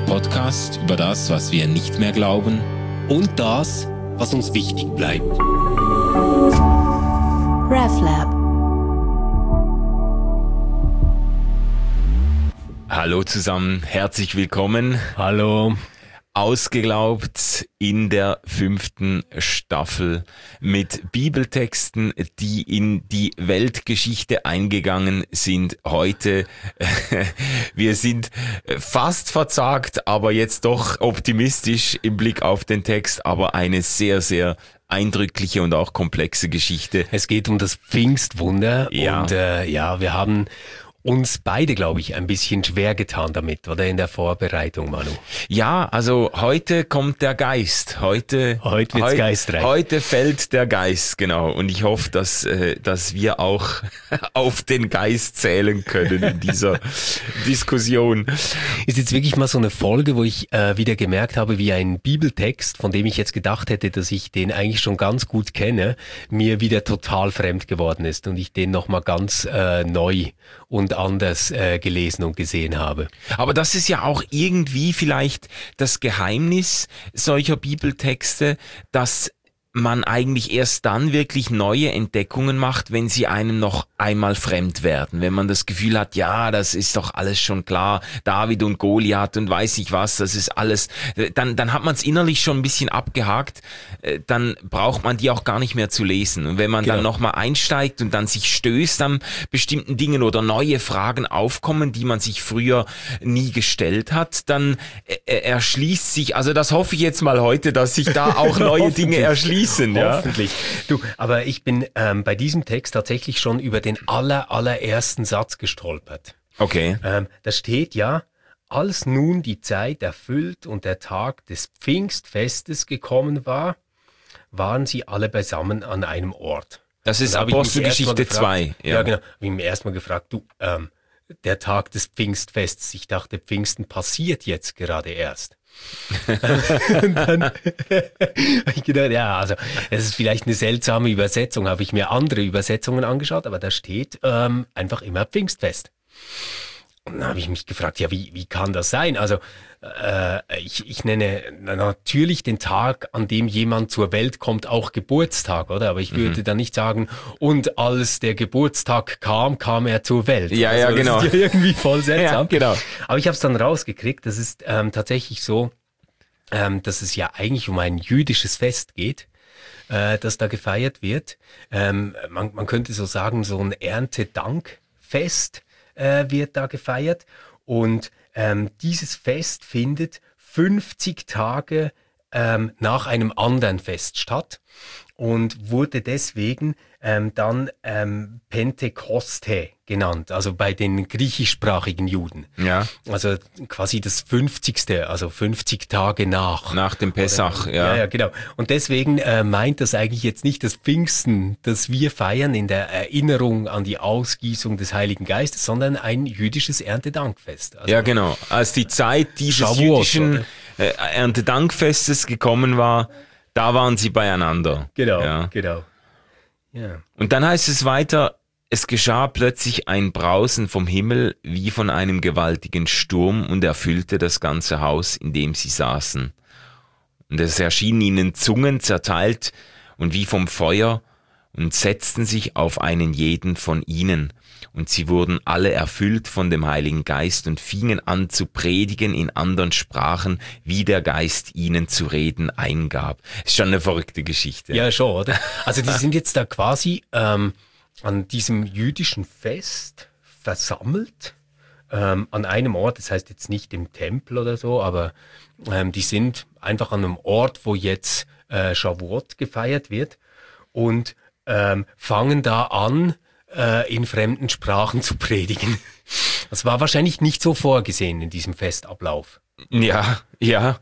der Podcast über das, was wir nicht mehr glauben und das, was uns wichtig bleibt. RefLab. Hallo zusammen, herzlich willkommen. Hallo. Ausgeglaubt in der 5. Staffel mit Bibeltexten, die in die Weltgeschichte eingegangen sind heute. Wir sind fast verzagt, aber jetzt doch optimistisch im Blick auf den Text, aber eine sehr, sehr eindrückliche und auch komplexe Geschichte. Es geht um das Pfingstwunder ja. Und wir haben uns beide, glaube ich, ein bisschen schwer getan damit, oder in der Vorbereitung, Manu? Ja, also heute kommt der Geist. Heute wird's geistreich. Heute fällt der Geist, genau. Und ich hoffe, dass wir auch auf den Geist zählen können in dieser Diskussion. Ist jetzt wirklich mal so eine Folge, wo ich wieder gemerkt habe, wie ein Bibeltext, von dem ich jetzt gedacht hätte, dass ich den eigentlich schon ganz gut kenne, mir wieder total fremd geworden ist und ich den nochmal ganz neu und anders gelesen und gesehen habe. Aber das ist ja auch irgendwie vielleicht das Geheimnis solcher Bibeltexte, dass man eigentlich erst dann wirklich neue Entdeckungen macht, wenn sie einem noch einmal fremd werden. Wenn man das Gefühl hat, ja, das ist doch alles schon klar, David und Goliath und weiß ich was, das ist alles, dann hat man es innerlich schon ein bisschen abgehakt, dann braucht man die auch gar nicht mehr zu lesen. Und wenn man dann nochmal einsteigt und dann sich stößt an bestimmten Dingen oder neue Fragen aufkommen, die man sich früher nie gestellt hat, dann erschließt sich, also das hoffe ich jetzt mal heute, dass sich da auch neue Dinge erschließen. Ja. Hoffentlich. Du, aber ich bin bei diesem Text tatsächlich schon über den allerersten Satz gestolpert. Okay. Da steht ja, als nun die Zeit erfüllt und der Tag des Pfingstfestes gekommen war, waren sie alle beisammen an einem Ort. Das ist Apostelgeschichte 2. Ja, genau. Habe ich mich erstmal gefragt, der Tag des Pfingstfestes, ich dachte, Pfingsten passiert jetzt gerade erst. Und dann habe ich gedacht, ja, also es ist vielleicht eine seltsame Übersetzung, habe ich mir andere Übersetzungen angeschaut, aber da steht einfach immer Pfingstfest. Und dann habe ich mich gefragt, ja, wie kann das sein? Also ich nenne natürlich den Tag, an dem jemand zur Welt kommt, auch Geburtstag, oder? Aber ich würde dann nicht sagen, und als der Geburtstag kam er zur Welt. Ja, also, ja, genau. Das ist ja irgendwie voll seltsam. Ja, genau. Aber ich habe es dann rausgekriegt, das ist tatsächlich so, dass es ja eigentlich um ein jüdisches Fest geht, das da gefeiert wird. Man könnte so sagen, so ein Erntedankfest wird da gefeiert und dieses Fest findet 50 Tage nach einem anderen Fest statt und wurde deswegen dann Pentekoste genannt, also bei den griechischsprachigen Juden. Ja. Also quasi das 50. Also 50 Tage nach dem Pessach, ja. Ja, genau. Und deswegen meint das eigentlich jetzt nicht das Pfingsten, das wir feiern in der Erinnerung an die Ausgießung des Heiligen Geistes, sondern ein jüdisches Erntedankfest. Also ja, genau. Als die Zeit dieses Shavuot, jüdischen Erntedankfestes gekommen war, da waren sie beieinander. Genau, ja. genau. Ja. Und dann heißt es weiter, es geschah plötzlich ein Brausen vom Himmel wie von einem gewaltigen Sturm und erfüllte das ganze Haus, in dem sie saßen. Und es erschienen ihnen Zungen zerteilt und wie vom Feuer und setzten sich auf einen jeden von ihnen. Und sie wurden alle erfüllt von dem Heiligen Geist und fingen an zu predigen in anderen Sprachen, wie der Geist ihnen zu reden eingab. Ist schon eine verrückte Geschichte. Ja, schon, oder? Also die sind jetzt da quasi an diesem jüdischen Fest versammelt, an einem Ort, das heißt jetzt nicht im Tempel oder so, aber die sind einfach an einem Ort, wo jetzt Shavuot gefeiert wird und fangen da an, in fremden Sprachen zu predigen. Das war wahrscheinlich nicht so vorgesehen in diesem Festablauf. Ja, ja.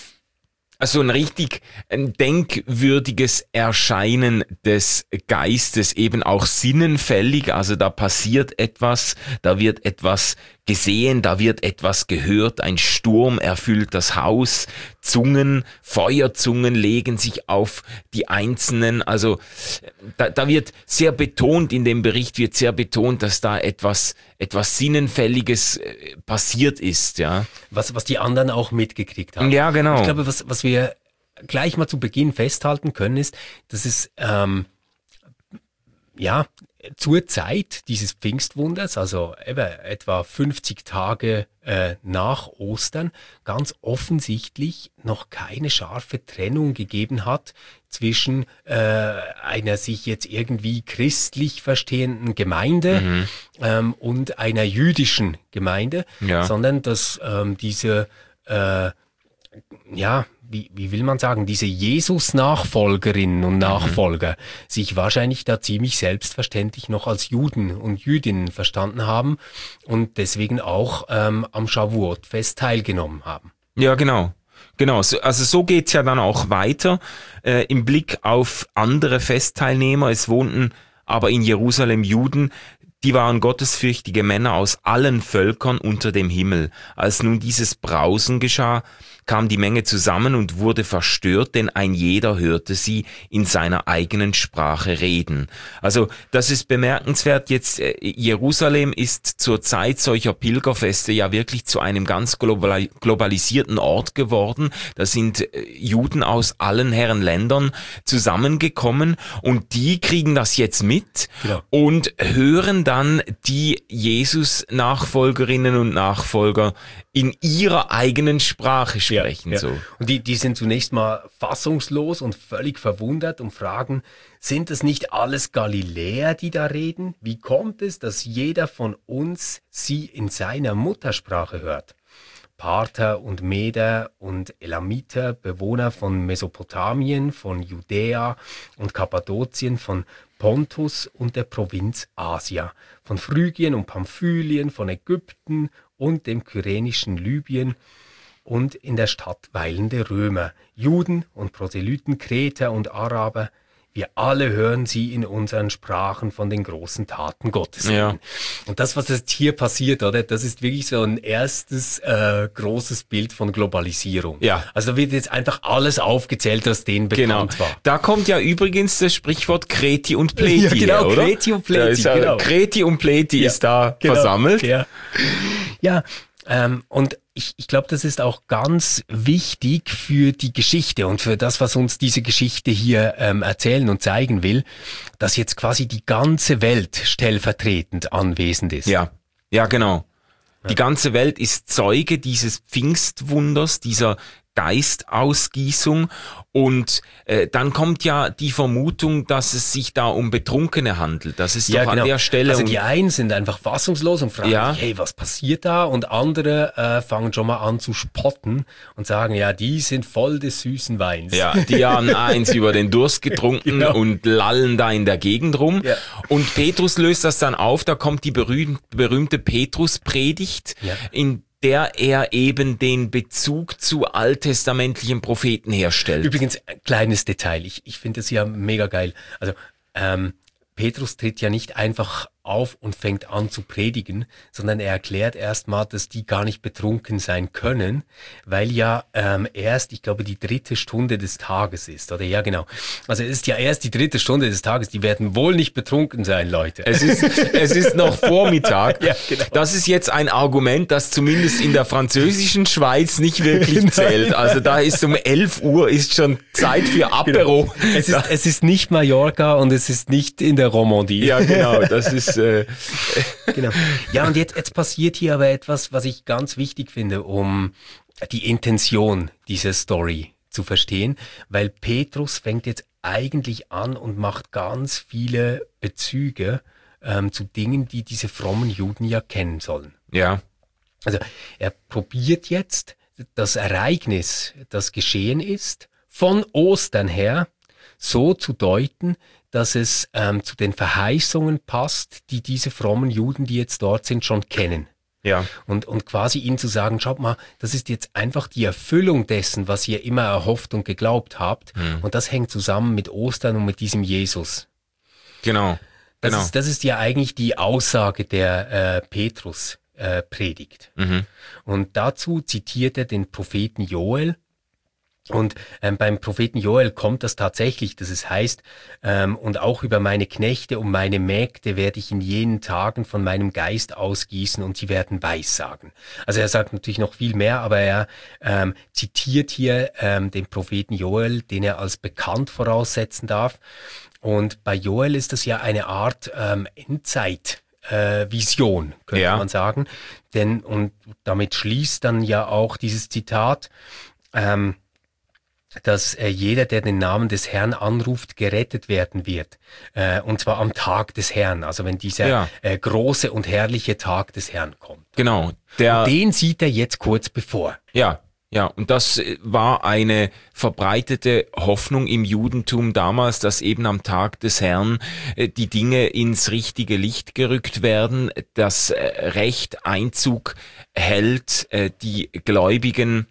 Also ein richtig denkwürdiges Erscheinen des Geistes, eben auch sinnenfällig, also da passiert etwas, da wird etwas gesehen, da wird etwas gehört, ein Sturm erfüllt das Haus, Zungen, Feuerzungen legen sich auf die Einzelnen, also da wird sehr betont, in dem Bericht wird sehr betont, dass da etwas Sinnenfälliges passiert ist, ja. Was die anderen auch mitgekriegt haben. Ja, genau. Ich glaube, was wir gleich mal zu Beginn festhalten können, ist, dass es zur Zeit dieses Pfingstwunders, also etwa 50 Tage nach Ostern, ganz offensichtlich noch keine scharfe Trennung gegeben hat zwischen einer sich jetzt irgendwie christlich verstehenden Gemeinde und einer jüdischen Gemeinde, sondern dass diese wie will man sagen, diese Jesus-Nachfolgerinnen und Nachfolger sich wahrscheinlich da ziemlich selbstverständlich noch als Juden und Jüdinnen verstanden haben und deswegen auch am Shavuot-Fest teilgenommen haben. Ja, genau. Genau, also so geht's ja dann auch weiter im Blick auf andere Festteilnehmer. Es wohnten aber in Jerusalem Juden, die waren gottesfürchtige Männer aus allen Völkern unter dem Himmel. Als nun dieses Brausen geschah, kam die Menge zusammen und wurde verstört, denn ein jeder hörte sie in seiner eigenen Sprache reden. Also das ist bemerkenswert. Jetzt Jerusalem ist zur Zeit solcher Pilgerfeste ja wirklich zu einem ganz globalisierten Ort geworden. Da sind Juden aus allen Herren Ländern zusammengekommen und die kriegen das jetzt mit und hören dann die Jesus-Nachfolgerinnen und Nachfolger in ihrer eigenen Sprache sprechen. Ja. So. Und die sind zunächst mal fassungslos und völlig verwundert und fragen, sind es nicht alles Galiläer, die da reden? Wie kommt es, dass jeder von uns sie in seiner Muttersprache hört? Parther und Meder und Elamiter, Bewohner von Mesopotamien, von Judäa und Kappadokien, von Pontus und der Provinz Asia, von Phrygien und Pamphylien, von Ägypten und dem kyrenischen Libyen und in der Stadt weilende Römer, Juden und Proselyten, Kreter und Araber, wir alle hören sie in unseren Sprachen von den großen Taten Gottes. Ja. Und das, was jetzt hier passiert, oder, das ist wirklich so ein erstes großes Bild von Globalisierung. Ja. Also da wird jetzt einfach alles aufgezählt, was denen bekannt war. Da kommt ja übrigens das Sprichwort Kreti und Pleti. Ja, genau, her, oder? Kreti und Pleti. Genau. Kreti und Pleti ist da versammelt. Ja. Und ich glaube, das ist auch ganz wichtig für die Geschichte und für das, was uns diese Geschichte hier erzählen und zeigen will, dass jetzt quasi die ganze Welt stellvertretend anwesend ist. Ja, genau. Die ganze Welt ist Zeuge dieses Pfingstwunders, dieser Geistausgießung und dann kommt ja die Vermutung, dass es sich da um Betrunkene handelt. Das ist doch an der Stelle. Also die einen sind einfach fassungslos und fragen sich, hey, was passiert da? Und andere fangen schon mal an zu spotten und sagen, ja, die sind voll des süßen Weins. Ja, die haben eins über den Durst getrunken und lallen da in der Gegend rum. Ja. Und Petrus löst das dann auf, da kommt die berühmte Petrus-Predigt, in der er eben den Bezug zu alttestamentlichen Propheten herstellt. Übrigens, ein kleines Detail, ich finde das ja mega geil. Also Petrus tritt ja nicht einfach auf und fängt an zu predigen, sondern er erklärt erstmal, dass die gar nicht betrunken sein können, weil ja erst, ich glaube, die 3. Stunde des Tages ist, oder? Ja, genau. Also es ist ja erst die 3. Stunde des Tages, die werden wohl nicht betrunken sein, Leute. Es ist noch Vormittag. Ja, genau. Das ist jetzt ein Argument, das zumindest in der französischen Schweiz nicht wirklich zählt. Also da ist um 11 Uhr ist schon Zeit für Apero. Genau. Es ist nicht Mallorca und es ist nicht in der Romandie. Ja, genau, das ist genau. Ja, und jetzt passiert hier aber etwas, was ich ganz wichtig finde, um die Intention dieser Story zu verstehen, weil Petrus fängt jetzt eigentlich an und macht ganz viele Bezüge zu Dingen, die diese frommen Juden ja kennen sollen. Ja. Also er probiert jetzt das Ereignis, das geschehen ist, von Ostern her so zu deuten, dass es zu den Verheißungen passt, die diese frommen Juden, die jetzt dort sind, schon kennen. Ja. Und quasi ihnen zu sagen, schaut mal, das ist jetzt einfach die Erfüllung dessen, was ihr immer erhofft und geglaubt habt. Und das hängt zusammen mit Ostern und mit diesem Jesus. Genau. Das ist ja eigentlich die Aussage der Petrus predigt. Und dazu zitiert er den Propheten Joel. Und beim Propheten Joel kommt das tatsächlich, dass es heißt, und auch über meine Knechte und meine Mägde werde ich in jenen Tagen von meinem Geist ausgießen und sie werden Weissagen. Also er sagt natürlich noch viel mehr, aber er zitiert hier den Propheten Joel, den er als bekannt voraussetzen darf. Und bei Joel ist das ja eine Art Endzeit-Vision, könnte man sagen. Und damit schließt dann ja auch dieses Zitat, dass jeder, der den Namen des Herrn anruft, gerettet werden wird. Und zwar am Tag des Herrn, also wenn dieser große und herrliche Tag des Herrn kommt. Genau. Und den sieht er jetzt kurz bevor. Ja, und das war eine verbreitete Hoffnung im Judentum damals, dass eben am Tag des Herrn die Dinge ins richtige Licht gerückt werden, das Recht Einzug hält, die Gläubigen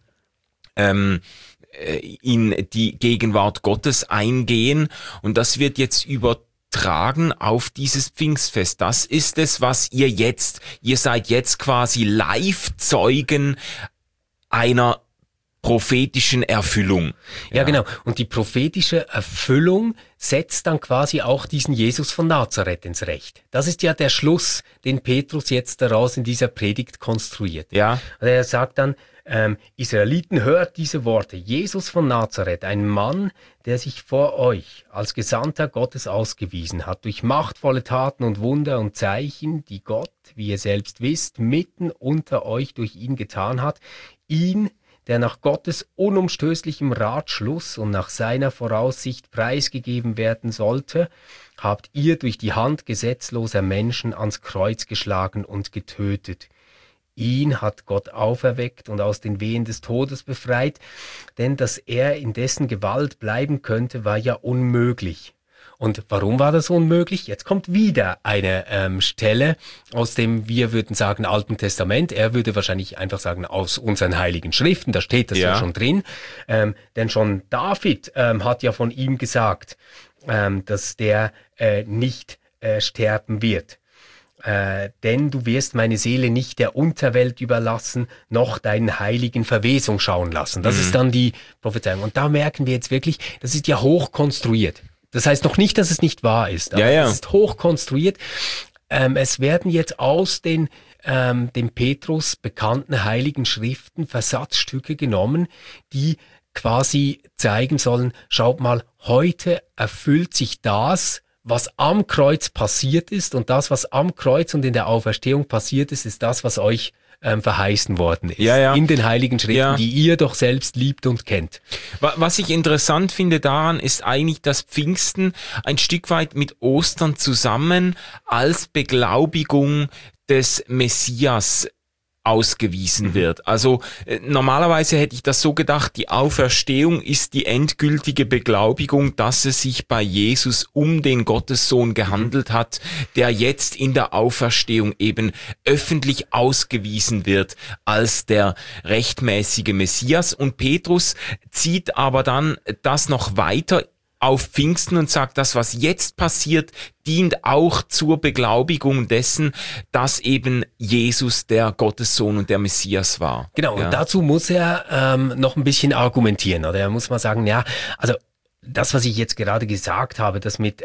in die Gegenwart Gottes eingehen, und das wird jetzt übertragen auf dieses Pfingstfest. Das ist es, was ihr seid jetzt quasi Live-Zeugen einer prophetischen Erfüllung. Ja, genau. Und die prophetische Erfüllung setzt dann quasi auch diesen Jesus von Nazareth ins Recht. Das ist ja der Schluss, den Petrus jetzt daraus in dieser Predigt konstruiert. Ja. Also er sagt dann, Israeliten, hört diese Worte. Jesus von Nazareth, ein Mann, der sich vor euch als Gesandter Gottes ausgewiesen hat, durch machtvolle Taten und Wunder und Zeichen, die Gott, wie ihr selbst wisst, mitten unter euch durch ihn getan hat, ihn, der nach Gottes unumstößlichem Ratschluss und nach seiner Voraussicht preisgegeben werden sollte, habt ihr durch die Hand gesetzloser Menschen ans Kreuz geschlagen und getötet. Ihn hat Gott auferweckt und aus den Wehen des Todes befreit, denn dass er in dessen Gewalt bleiben könnte, war ja unmöglich. Und warum war das unmöglich? Jetzt kommt wieder eine Stelle aus dem, wir würden sagen, Alten Testament. Er würde wahrscheinlich einfach sagen, aus unseren heiligen Schriften, da steht das ja schon drin. Denn schon David hat ja von ihm gesagt, dass der nicht sterben wird. Denn du wirst meine Seele nicht der Unterwelt überlassen, noch deinen Heiligen Verwesung schauen lassen. Das ist dann die Prophezeiung. Und da merken wir jetzt wirklich, das ist ja hochkonstruiert. Das heißt noch nicht, dass es nicht wahr ist, aber es ist hochkonstruiert. Es werden jetzt aus den dem Petrus bekannten heiligen Schriften Versatzstücke genommen, die quasi zeigen sollen, schaut mal, heute erfüllt sich das, was am Kreuz passiert ist, und das, was am Kreuz und in der Auferstehung passiert ist, ist das, was euch verheißen worden ist. In den heiligen Schriften, die ihr doch selbst liebt und kennt. Was ich interessant finde daran, ist eigentlich, dass Pfingsten ein Stück weit mit Ostern zusammen als Beglaubigung des Messias ausgewiesen wird. Also normalerweise hätte ich das so gedacht, die Auferstehung ist die endgültige Beglaubigung, dass es sich bei Jesus um den Gottessohn gehandelt hat, der jetzt in der Auferstehung eben öffentlich ausgewiesen wird als der rechtmäßige Messias. Und Petrus zieht aber dann das noch weiter auf Pfingsten und sagt, das, was jetzt passiert, dient auch zur Beglaubigung dessen, dass eben Jesus der Gottessohn und der Messias war. Genau, und dazu muss er noch ein bisschen argumentieren, oder er muss mal sagen, ja, also das, was ich jetzt gerade gesagt habe, das mit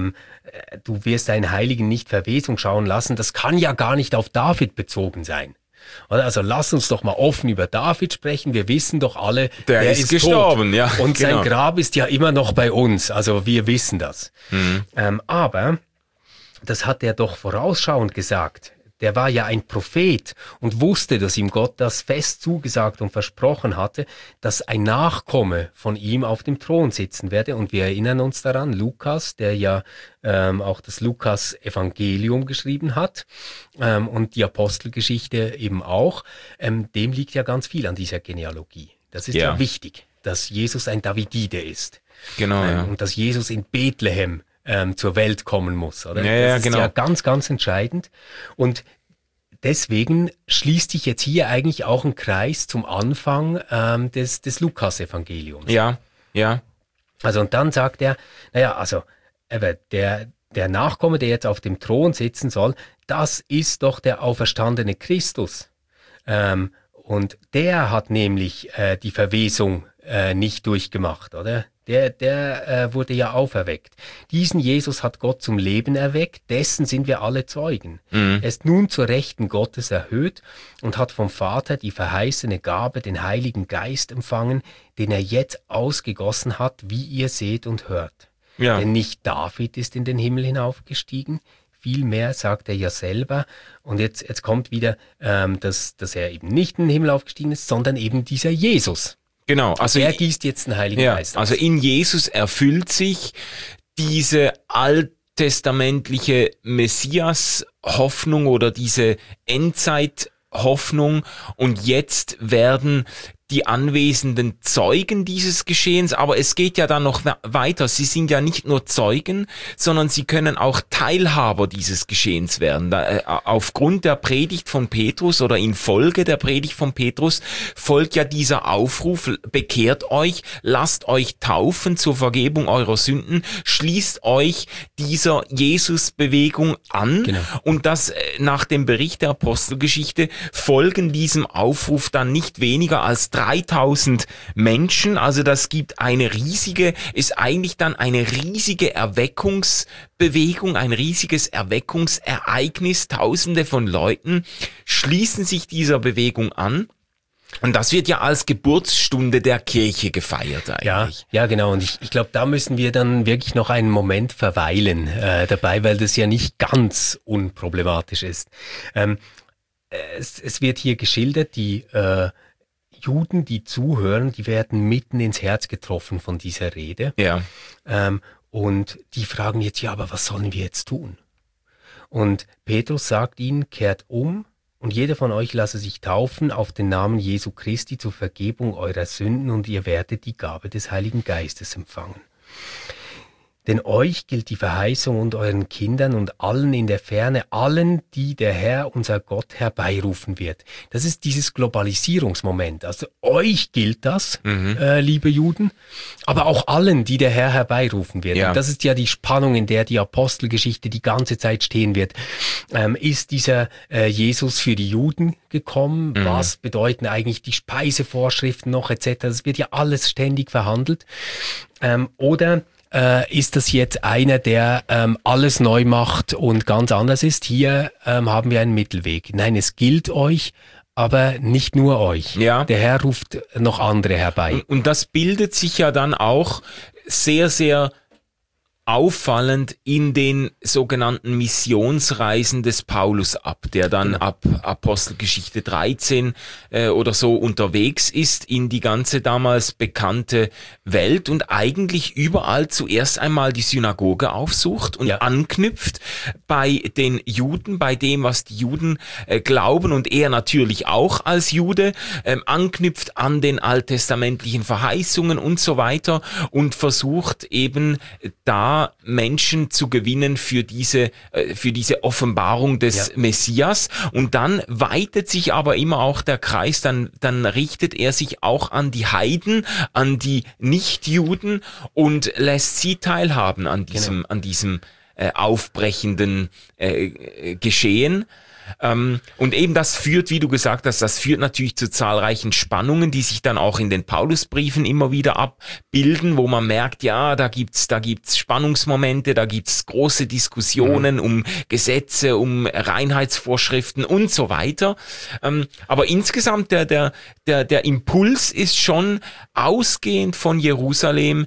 du wirst deinen Heiligen nicht Verwesung schauen lassen, das kann ja gar nicht auf David bezogen sein. Also lass uns doch mal offen über David sprechen. Wir wissen doch alle, der ist gestorben, tot. Ja. Und sein Grab ist ja immer noch bei uns. Also wir wissen das. Aber das hat er doch vorausschauend gesagt. Der war ja ein Prophet und wusste, dass ihm Gott das fest zugesagt und versprochen hatte, dass ein Nachkomme von ihm auf dem Thron sitzen werde. Und wir erinnern uns daran, Lukas, der ja auch das Lukas-Evangelium geschrieben hat und die Apostelgeschichte eben auch, dem liegt ja ganz viel an dieser Genealogie. Das ist ja wichtig, dass Jesus ein Davidide ist. Genau, und dass Jesus in Bethlehem zur Welt kommen muss, oder? Das ist ja ganz, ganz entscheidend. Und deswegen schließt sich jetzt hier eigentlich auch ein Kreis zum Anfang des Lukas-Evangeliums. Ja. Also und dann sagt er, naja, also der Nachkomme, der jetzt auf dem Thron sitzen soll, das ist doch der auferstandene Christus. Und der hat nämlich die Verwesung nicht durchgemacht, oder? Der wurde ja auferweckt. Diesen Jesus hat Gott zum Leben erweckt, dessen sind wir alle Zeugen. Er ist nun zur Rechten Gottes erhöht und hat vom Vater die verheißene Gabe, den Heiligen Geist empfangen, den er jetzt ausgegossen hat, wie ihr seht und hört. Ja. Denn nicht David ist in den Himmel hinaufgestiegen, vielmehr sagt er ja selber, und jetzt kommt wieder, dass er eben nicht in den Himmel aufgestiegen ist, sondern eben dieser Jesus. Genau. Also er gießt jetzt den Heiligen Geist aus. Also in Jesus erfüllt sich diese alttestamentliche Messias-Hoffnung oder diese Endzeit-Hoffnung, und jetzt werden die anwesenden Zeugen dieses Geschehens, aber es geht ja dann noch weiter. Sie sind ja nicht nur Zeugen, sondern sie können auch Teilhaber dieses Geschehens werden. Aufgrund der Predigt von Petrus oder infolge der Predigt von Petrus folgt ja dieser Aufruf: bekehrt euch, lasst euch taufen zur Vergebung eurer Sünden, schließt euch dieser Jesus-Bewegung an. Genau. Und das nach dem Bericht der Apostelgeschichte folgen diesem Aufruf dann nicht weniger als 3000 Menschen, also das gibt ist eigentlich dann eine riesige Erweckungsbewegung, ein riesiges Erweckungsereignis. Tausende von Leuten schließen sich dieser Bewegung an. Und das wird ja als Geburtsstunde der Kirche gefeiert eigentlich. Ja, genau. Und ich glaube, da müssen wir dann wirklich noch einen Moment verweilen dabei, weil das ja nicht ganz unproblematisch ist. Es wird hier geschildert, die Juden, die zuhören, die werden mitten ins Herz getroffen von dieser Rede. Ja. Und die fragen jetzt, ja, aber was sollen wir jetzt tun? Und Petrus sagt ihnen, kehrt um und jeder von euch lasse sich taufen auf den Namen Jesu Christi zur Vergebung eurer Sünden und ihr werdet die Gabe des Heiligen Geistes empfangen. Denn euch gilt die Verheißung und euren Kindern und allen in der Ferne, allen, die der Herr, unser Gott, herbeirufen wird. Das ist dieses Globalisierungsmoment. Also euch gilt das, liebe Juden, aber auch allen, die der Herr herbeirufen wird. Ja. Und das ist ja die Spannung, in der die Apostelgeschichte die ganze Zeit stehen wird. Ist dieser Jesus für die Juden gekommen? Was bedeuten eigentlich die Speisevorschriften noch etc.? Das wird ja alles ständig verhandelt. Oder ist das jetzt einer, der alles neu macht und ganz anders ist? Hier haben wir einen Mittelweg. Nein, es gilt euch, aber nicht nur euch. Ja. Der Herr ruft noch andere herbei. Und das bildet sich ja dann auch sehr, sehr auffallend in den sogenannten Missionsreisen des Paulus ab, der dann ab Apostelgeschichte 13 oder so unterwegs ist in die ganze damals bekannte Welt und eigentlich überall zuerst einmal die Synagoge aufsucht und anknüpft bei den Juden, bei dem, was die Juden glauben, und er natürlich auch als Jude, anknüpft an den alttestamentlichen Verheißungen und so weiter und versucht eben da Menschen zu gewinnen für diese Offenbarung des Messias. Und dann weitet sich aber immer auch der Kreis, dann richtet er sich auch an die Heiden, an die Nichtjuden und lässt sie teilhaben an diesem aufbrechenden Geschehen. Und eben das führt, wie du gesagt hast, das führt natürlich zu zahlreichen Spannungen, die sich dann auch in den Paulusbriefen immer wieder abbilden, wo man merkt, ja, da gibt's Spannungsmomente, da gibt's große Diskussionen um Gesetze, um Reinheitsvorschriften und so weiter. Aber insgesamt der Impuls ist schon ausgehend von Jerusalem,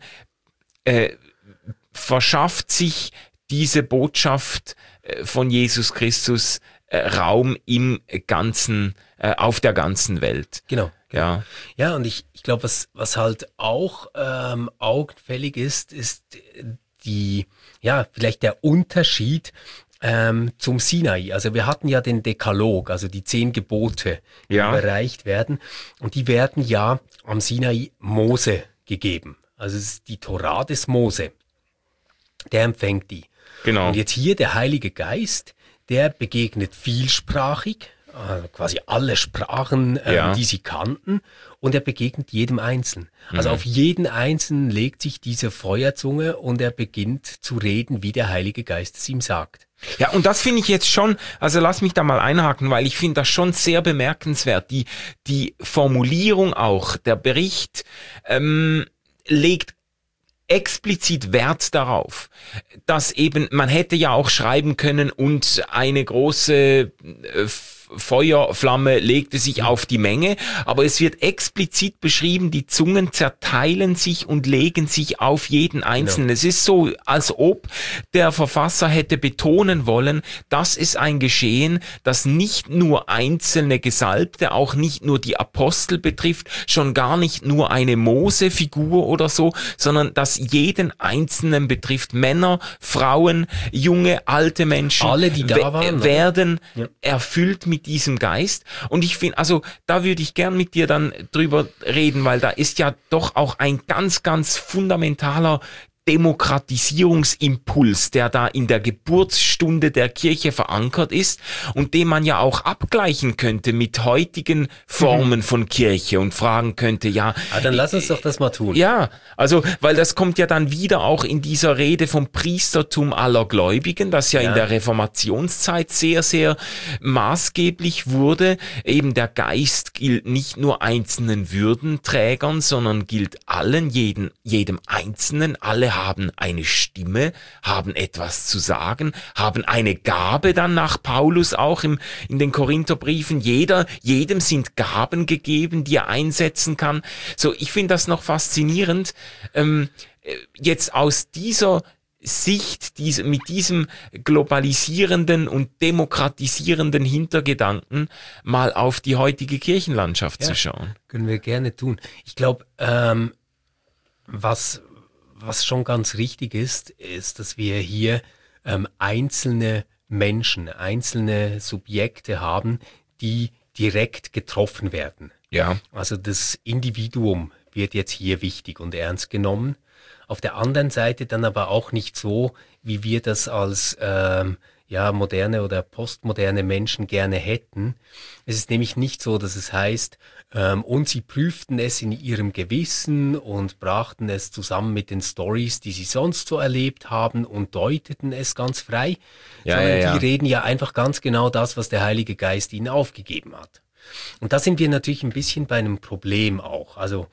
verschafft sich diese Botschaft von Jesus Christus Raum im ganzen, auf der ganzen Welt. Genau. Ja. Ja, und ich glaube, was halt auch augenfällig ist vielleicht der Unterschied zum Sinai. Also wir hatten ja den Dekalog, also die 10 Gebote, die überreicht werden. Und die werden ja am Sinai Mose gegeben. Also es ist die Torah des Mose. Der empfängt die. Genau. Und jetzt hier der Heilige Geist, der begegnet vielsprachig quasi alle Sprachen, die sie kannten, und er begegnet jedem Einzelnen. Also auf jeden Einzelnen legt sich diese Feuerzunge und er beginnt zu reden, wie der Heilige Geist es ihm sagt. Ja, und das finde ich jetzt schon, also lass mich da mal einhaken, weil ich finde das schon sehr bemerkenswert. Die Formulierung auch, der Bericht legt explizit Wert darauf, dass eben, man hätte ja auch schreiben können, und eine große Feuerflamme legte sich auf die Menge, aber es wird explizit beschrieben, die Zungen zerteilen sich und legen sich auf jeden Einzelnen. Genau. Es ist so, als ob der Verfasser hätte betonen wollen, das ist ein Geschehen, das nicht nur einzelne Gesalbte, auch nicht nur die Apostel betrifft, schon gar nicht nur eine Mose-Figur oder so, sondern das jeden Einzelnen betrifft. Männer, Frauen, junge, alte Menschen, alle, die da waren, werden erfüllt mit diesem Geist. Und ich finde, also da würde ich gern mit dir dann drüber reden, weil da ist ja doch auch ein ganz, ganz fundamentaler Demokratisierungsimpuls, der da in der Geburtsstunde der Kirche verankert ist und den man ja auch abgleichen könnte mit heutigen Formen von Kirche und fragen könnte, ja. Dann lass uns doch das mal tun. Ja, also, weil das kommt ja dann wieder auch in dieser Rede vom Priestertum aller Gläubigen, das ja in der Reformationszeit sehr, sehr maßgeblich wurde. Eben der Geist gilt nicht nur einzelnen Würdenträgern, sondern gilt allen, jedem Einzelnen. Alle haben eine Stimme, haben etwas zu sagen, haben eine Gabe dann nach Paulus auch in den Korintherbriefen. Jedem sind Gaben gegeben, die er einsetzen kann. So, ich finde das noch faszinierend, jetzt aus dieser Sicht, mit diesem globalisierenden und demokratisierenden Hintergedanken mal auf die heutige Kirchenlandschaft zu schauen. Können wir gerne tun. Ich glaube, was schon ganz richtig ist, dass wir hier einzelne Menschen, einzelne Subjekte haben, die direkt getroffen werden. Ja. Also das Individuum wird jetzt hier wichtig und ernst genommen. Auf der anderen Seite dann aber auch nicht so, wie wir das als moderne oder postmoderne Menschen gerne hätten. Es ist nämlich nicht so, dass es heißt, und sie prüften es in ihrem Gewissen und brachten es zusammen mit den Stories, die sie sonst so erlebt haben, und deuteten es ganz frei, sondern die reden ja einfach ganz genau das, was der Heilige Geist ihnen aufgegeben hat. Und da sind wir natürlich ein bisschen bei einem Problem auch. Also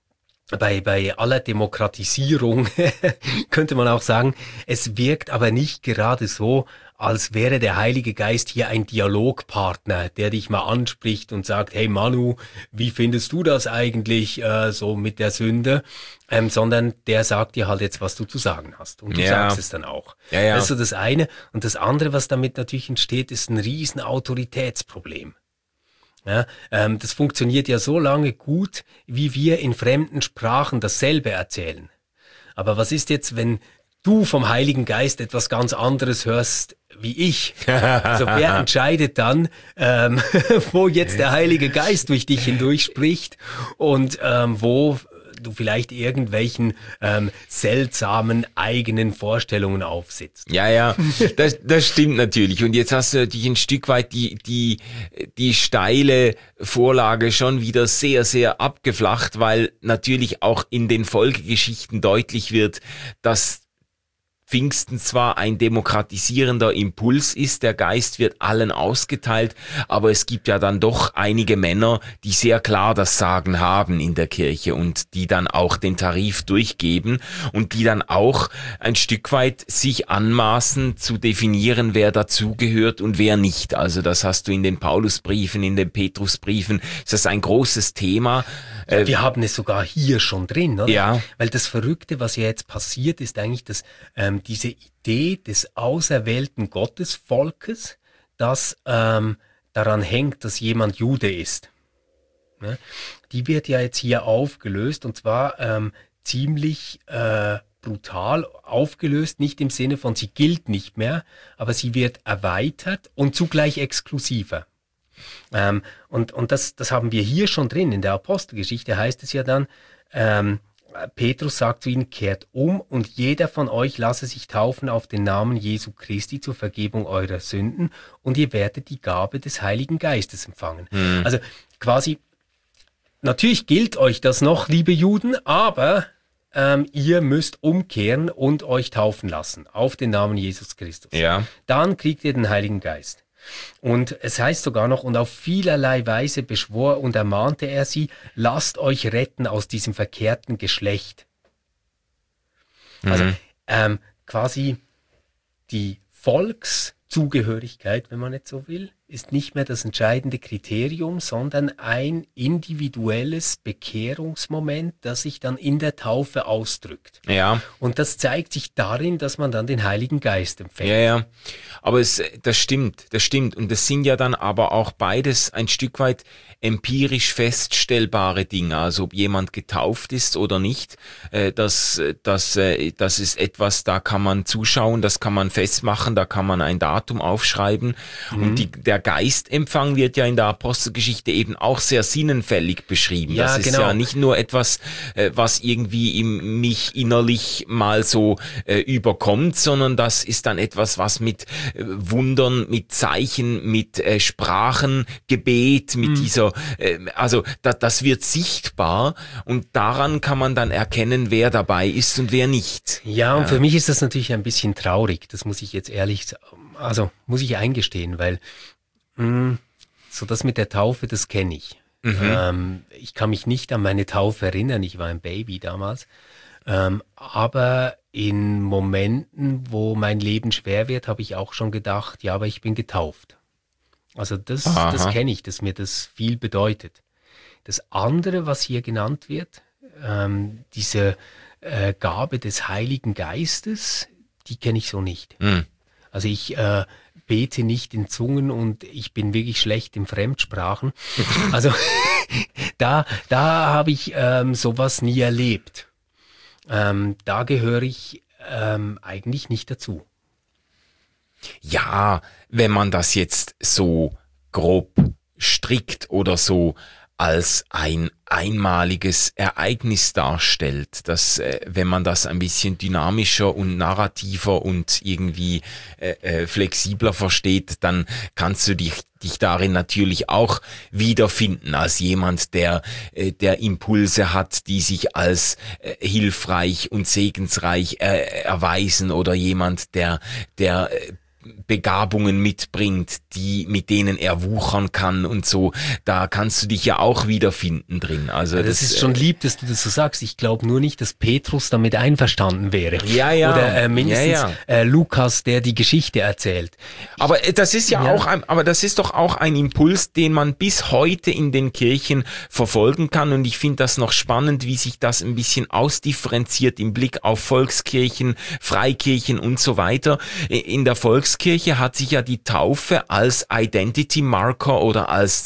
bei aller Demokratisierung könnte man auch sagen, es wirkt aber nicht gerade so, als wäre der Heilige Geist hier ein Dialogpartner, der dich mal anspricht und sagt, hey Manu, wie findest du das eigentlich so mit der Sünde? Sondern der sagt dir halt jetzt, was du zu sagen hast. Und du sagst es dann auch. Ja. Das ist so das eine. Und das andere, was damit natürlich entsteht, ist ein riesen Autoritätsproblem. Ja, das funktioniert ja so lange gut, wie wir in fremden Sprachen dasselbe erzählen. Aber was ist jetzt, wenn du vom Heiligen Geist etwas ganz anderes hörst wie ich? Also wer entscheidet dann, wo jetzt der Heilige Geist durch dich hindurch spricht und wo du vielleicht irgendwelchen seltsamen eigenen Vorstellungen aufsitzt. Ja, das stimmt natürlich. Und jetzt hast du natürlich ein Stück weit die steile Vorlage schon wieder sehr, sehr abgeflacht, weil natürlich auch in den Folgegeschichten deutlich wird, dass Pfingsten zwar ein demokratisierender Impuls ist, der Geist wird allen ausgeteilt, aber es gibt ja dann doch einige Männer, die sehr klar das Sagen haben in der Kirche und die dann auch den Tarif durchgeben und die dann auch ein Stück weit sich anmaßen zu definieren, wer dazugehört und wer nicht. Also das hast du in den Paulusbriefen, in den Petrusbriefen, ist das ein großes Thema. Ja, wir haben es sogar hier schon drin, oder? Ja. Weil das Verrückte, was ja jetzt passiert, ist eigentlich, dass diese Idee des auserwählten Gottesvolkes, das daran hängt, dass jemand Jude ist, ne? Die wird ja jetzt hier aufgelöst, und zwar ziemlich brutal aufgelöst, nicht im Sinne von sie gilt nicht mehr, aber sie wird erweitert und zugleich exklusiver. Und das haben wir hier schon drin. In der Apostelgeschichte heißt es ja dann, Petrus sagt zu ihnen, kehrt um und jeder von euch lasse sich taufen auf den Namen Jesu Christi zur Vergebung eurer Sünden und ihr werdet die Gabe des Heiligen Geistes empfangen. Also quasi, natürlich gilt euch das noch, liebe Juden, aber ihr müsst umkehren und euch taufen lassen auf den Namen Jesus Christus. Ja. Dann kriegt ihr den Heiligen Geist. Und es heißt sogar noch, und auf vielerlei Weise beschwor und ermahnte er sie, lasst euch retten aus diesem verkehrten Geschlecht. Also quasi die Volkszugehörigkeit, wenn man nicht so will, ist nicht mehr das entscheidende Kriterium, sondern ein individuelles Bekehrungsmoment, das sich dann in der Taufe ausdrückt. Ja. Und das zeigt sich darin, dass man dann den Heiligen Geist empfängt. Ja, ja. Aber das stimmt. Und das sind ja dann aber auch beides ein Stück weit empirisch feststellbare Dinge. Also ob jemand getauft ist oder nicht, das ist etwas, da kann man zuschauen, das kann man festmachen, da kann man ein Datum aufschreiben. Und der Geistempfang wird ja in der Apostelgeschichte eben auch sehr sinnenfällig beschrieben. Ja, das ist genau. ja nicht nur etwas, was irgendwie mich innerlich mal so überkommt, sondern das ist dann etwas, was mit Wundern, mit Zeichen, mit Sprachen, Gebet, mit dieser, also das wird sichtbar und daran kann man dann erkennen, wer dabei ist und wer nicht. Ja, und für mich ist das natürlich ein bisschen traurig, das muss ich jetzt ehrlich sagen, also muss ich eingestehen, weil so das mit der Taufe, das kenne ich. Ich kann mich nicht an meine Taufe erinnern, ich war ein Baby damals, aber in Momenten, wo mein Leben schwer wird, habe ich auch schon gedacht, ja, aber ich bin getauft. Also das kenne ich, dass mir das viel bedeutet. Das andere, was hier genannt wird, diese Gabe des Heiligen Geistes, die kenne ich so nicht. Also ich bete nicht in Zungen und ich bin wirklich schlecht in Fremdsprachen. Also da habe ich sowas nie erlebt. Da gehöre ich eigentlich nicht dazu. Ja, wenn man das jetzt so grob strickt oder so als ein einmaliges Ereignis darstellt, dass wenn man das ein bisschen dynamischer und narrativer und irgendwie flexibler versteht, dann kannst du dich darin natürlich auch wiederfinden als jemand, der Impulse hat, die sich als hilfreich und segensreich erweisen oder jemand, der Begabungen mitbringt, mit denen er wuchern kann und so, da kannst du dich ja auch wiederfinden drin. Also ja, das ist schon lieb, dass du das so sagst. Ich glaube nur nicht, dass Petrus damit einverstanden wäre. Ja, ja. Oder mindestens Lukas, der die Geschichte erzählt. Aber das ist ja auch aber das ist doch auch ein Impuls, den man bis heute in den Kirchen verfolgen kann. Und ich finde das noch spannend, wie sich das ein bisschen ausdifferenziert im Blick auf Volkskirchen, Freikirchen und so weiter. In der Volkskirche hat sich ja die Taufe als Identity Marker oder als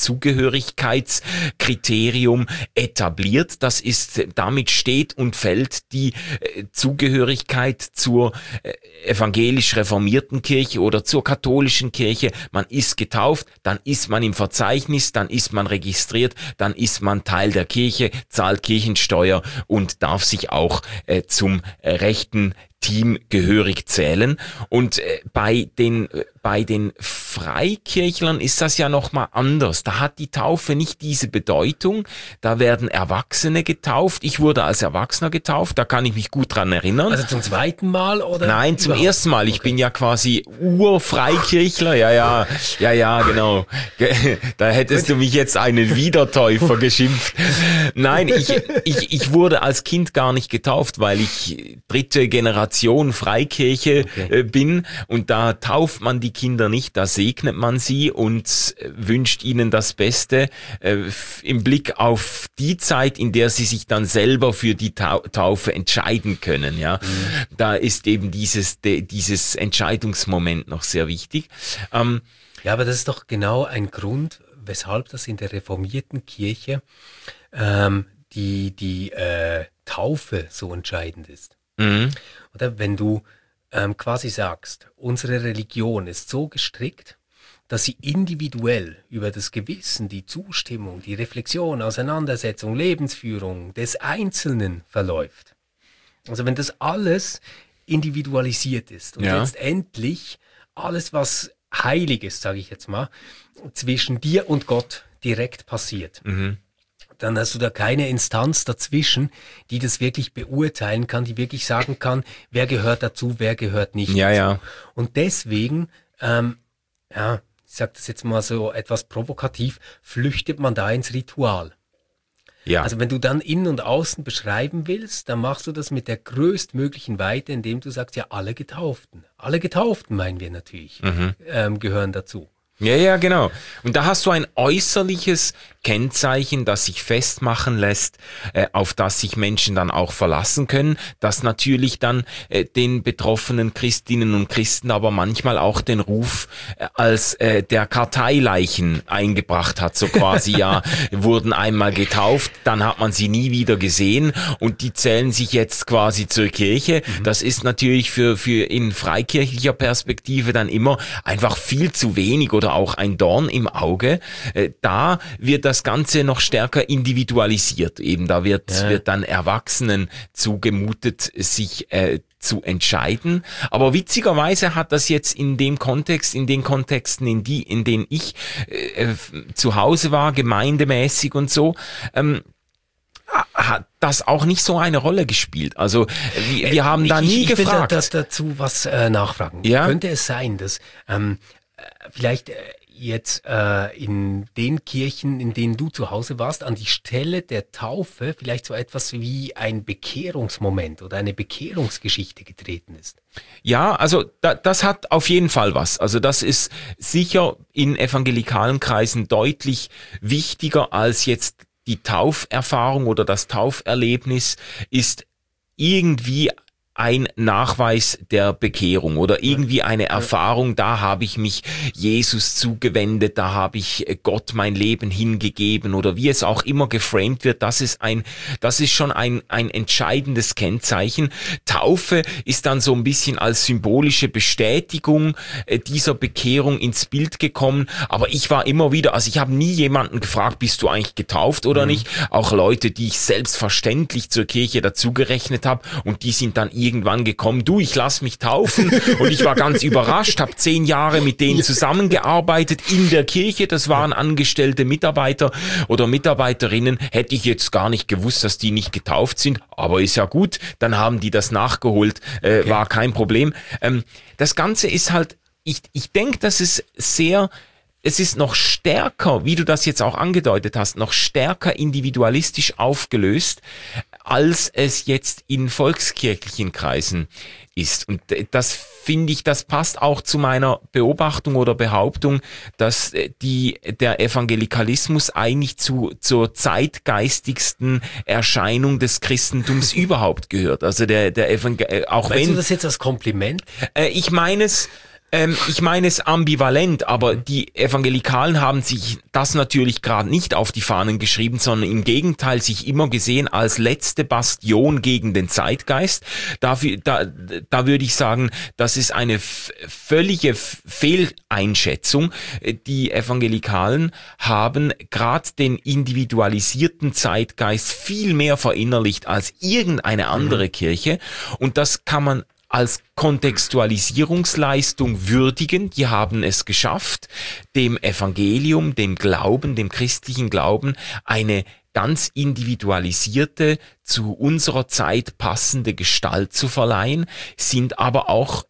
Zugehörigkeitskriterium etabliert. Damit steht und fällt die Zugehörigkeit zur evangelisch reformierten Kirche oder zur katholischen Kirche. Man ist getauft, dann ist man im Verzeichnis, dann ist man registriert, dann ist man Teil der Kirche, zahlt Kirchensteuer und darf sich auch zum rechten Team gehörig zählen. Und bei den Freikirchlern ist das ja nochmal anders. Da hat die Taufe nicht diese Bedeutung. Da werden Erwachsene getauft. Ich wurde als Erwachsener getauft, da kann ich mich gut dran erinnern. Also zum zweiten Mal oder? Nein, zum ersten Mal. Ich bin ja quasi Urfreikirchler. Ja, genau. Da hättest du mich jetzt einen Wiedertäufer geschimpft. Nein, ich wurde als Kind gar nicht getauft, weil ich dritte Generation Freikirche bin und da tauft man die Kinder nicht, da segnet man sie und wünscht ihnen das Beste im Blick auf die Zeit, in der sie sich dann selber für die Taufe entscheiden können. Ja, da ist eben dieses Entscheidungsmoment noch sehr wichtig. Ja, aber das ist doch genau ein Grund, weshalb das in der reformierten Kirche die Taufe so entscheidend ist. Oder wenn du quasi sagst, unsere Religion ist so gestrickt, dass sie individuell über das Gewissen, die Zustimmung, die Reflexion, Auseinandersetzung, Lebensführung des Einzelnen verläuft. Also wenn das alles individualisiert ist und letztendlich alles, was heilig ist, sage ich jetzt mal, zwischen dir und Gott direkt passiert, dann hast du da keine Instanz dazwischen, die das wirklich beurteilen kann, die wirklich sagen kann, wer gehört dazu, wer gehört nicht dazu. Und deswegen, ich sage das jetzt mal so etwas provokativ, flüchtet man da ins Ritual. Ja. Also wenn du dann innen und außen beschreiben willst, dann machst du das mit der größtmöglichen Weite, indem du sagst, ja, alle Getauften meinen wir natürlich, gehören dazu. Ja, genau. Und da hast du ein äußerliches Kennzeichen, das sich festmachen lässt, auf das sich Menschen dann auch verlassen können, das natürlich dann den betroffenen Christinnen und Christen aber manchmal auch den Ruf als der Karteileichen eingebracht hat, so quasi, wurden einmal getauft, dann hat man sie nie wieder gesehen und die zählen sich jetzt quasi zur Kirche. Das ist natürlich für in freikirchlicher Perspektive dann immer einfach viel zu wenig oder auch ein Dorn im Auge. Da wird das Ganze noch stärker individualisiert. Eben da wird dann Erwachsenen zugemutet, sich zu entscheiden. Aber witzigerweise hat das jetzt in den Kontexten, in denen ich zu Hause war, gemeindemäßig und so, hat das auch nicht so eine Rolle gespielt. Also wir haben da nie gefragt. Ich will dazu was nachfragen. Ja? Könnte es sein, dass vielleicht jetzt in den Kirchen, in denen du zu Hause warst, an die Stelle der Taufe vielleicht so etwas wie ein Bekehrungsmoment oder eine Bekehrungsgeschichte getreten ist? Ja, also das hat auf jeden Fall was. Also das ist sicher in evangelikalen Kreisen deutlich wichtiger als jetzt die Tauferfahrung oder das Tauferlebnis ist irgendwie ein Nachweis der Bekehrung oder irgendwie eine Erfahrung, da habe ich mich Jesus zugewendet, da habe ich Gott mein Leben hingegeben oder wie es auch immer geframed wird, das ist schon ein entscheidendes Kennzeichen. Taufe ist dann so ein bisschen als symbolische Bestätigung dieser Bekehrung ins Bild gekommen, aber ich war immer wieder, also ich habe nie jemanden gefragt, bist du eigentlich getauft oder nicht? Auch Leute, die ich selbstverständlich zur Kirche dazugerechnet habe und die sind dann irgendwann gekommen, ich lass mich taufen und ich war ganz überrascht, habe 10 Jahre mit denen zusammengearbeitet in der Kirche, das waren angestellte Mitarbeiter oder Mitarbeiterinnen, hätte ich jetzt gar nicht gewusst, dass die nicht getauft sind, aber ist ja gut, dann haben die das nachgeholt, war kein Problem. Das Ganze ist halt, ich denke, dass es ist noch stärker, wie du das jetzt auch angedeutet hast, noch stärker individualistisch aufgelöst, als es jetzt in volkskirchlichen Kreisen ist. Und das finde ich, das passt auch zu meiner Beobachtung oder Behauptung, dass der Evangelikalismus eigentlich zur zeitgeistigsten Erscheinung des Christentums überhaupt gehört. Also auch Meinst du das jetzt als Kompliment? Ich meine es ambivalent, aber die Evangelikalen haben sich das natürlich gerade nicht auf die Fahnen geschrieben, sondern im Gegenteil sich immer gesehen als letzte Bastion gegen den Zeitgeist. Da würde ich sagen, das ist eine völlige Fehleinschätzung. Die Evangelikalen haben gerade den individualisierten Zeitgeist viel mehr verinnerlicht als irgendeine andere Kirche und das kann man als Kontextualisierungsleistung würdigen. Die haben es geschafft, dem Evangelium, dem Glauben, dem christlichen Glauben eine ganz individualisierte, zu unserer Zeit passende Gestalt zu verleihen, sind aber auch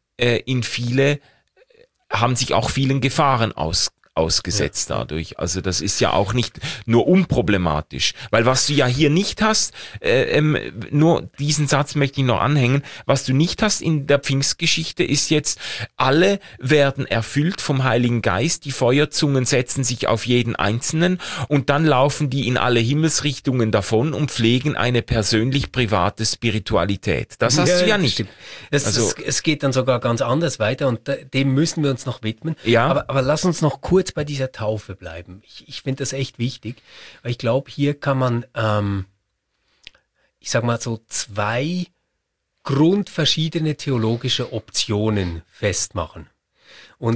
haben sich auch vielen Gefahren ausgesetzt dadurch. Also das ist ja auch nicht nur unproblematisch. Weil was du ja hier nicht hast, nur diesen Satz möchte ich noch anhängen, was du nicht hast in der Pfingstgeschichte ist jetzt, alle werden erfüllt vom Heiligen Geist, die Feuerzungen setzen sich auf jeden Einzelnen und dann laufen die in alle Himmelsrichtungen davon und pflegen eine persönlich private Spiritualität. Das hast du ja nicht. Es geht dann sogar ganz anders weiter und dem müssen wir uns noch widmen. Ja. Aber lass uns noch kurz bei dieser Taufe bleiben. Ich finde das echt wichtig, weil ich glaube, hier kann man, ich sag mal so 2 grundverschiedene theologische Optionen festmachen. Und ich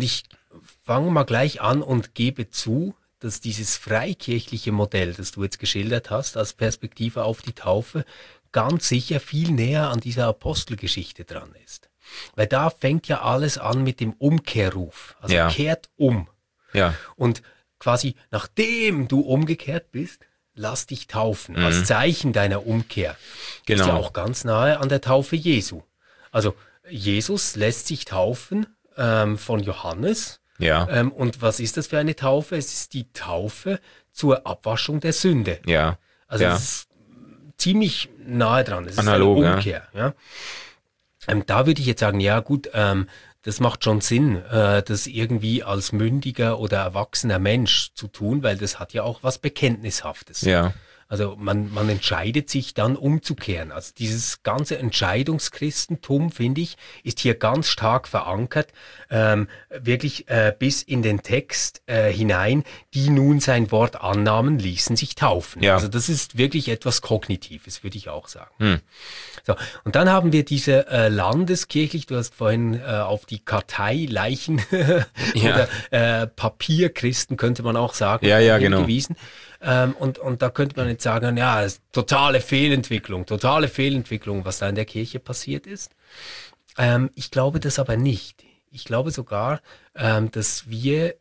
fange mal gleich an und gebe zu, dass dieses freikirchliche Modell, das du jetzt geschildert hast, als Perspektive auf die Taufe, ganz sicher viel näher an dieser Apostelgeschichte dran ist. Weil da fängt ja alles an mit dem Umkehrruf. Also kehrt um. Ja. Und quasi nachdem du umgekehrt bist, lass dich taufen, als Zeichen deiner Umkehr. Genau. Ist ja auch ganz nahe an der Taufe Jesu. Also Jesus lässt sich taufen von Johannes. Ja. Und was ist das für eine Taufe? Es ist die Taufe zur Abwaschung der Sünde. Ja. Also es ist ziemlich nahe dran. Es analog, ist eine Umkehr. Ja. Da würde ich jetzt sagen, ja gut, das macht schon Sinn, das irgendwie als mündiger oder erwachsener Mensch zu tun, weil das hat ja auch was Bekenntnishaftes. Ja. Also man entscheidet sich dann umzukehren. Also dieses ganze Entscheidungschristentum, finde ich, ist hier ganz stark verankert, wirklich bis in den Text hinein, die nun sein Wort annahmen, ließen sich taufen. Ja. Also das ist wirklich etwas Kognitives, würde ich auch sagen. So, und dann haben wir diese landeskirchlich, du hast vorhin auf die Karteileichen oder Papierchristen, könnte man auch sagen, hingewiesen. Und da könnte man jetzt sagen, ja, totale Fehlentwicklung, was da in der Kirche passiert ist. Ich glaube das aber nicht. Ich glaube sogar, dass wir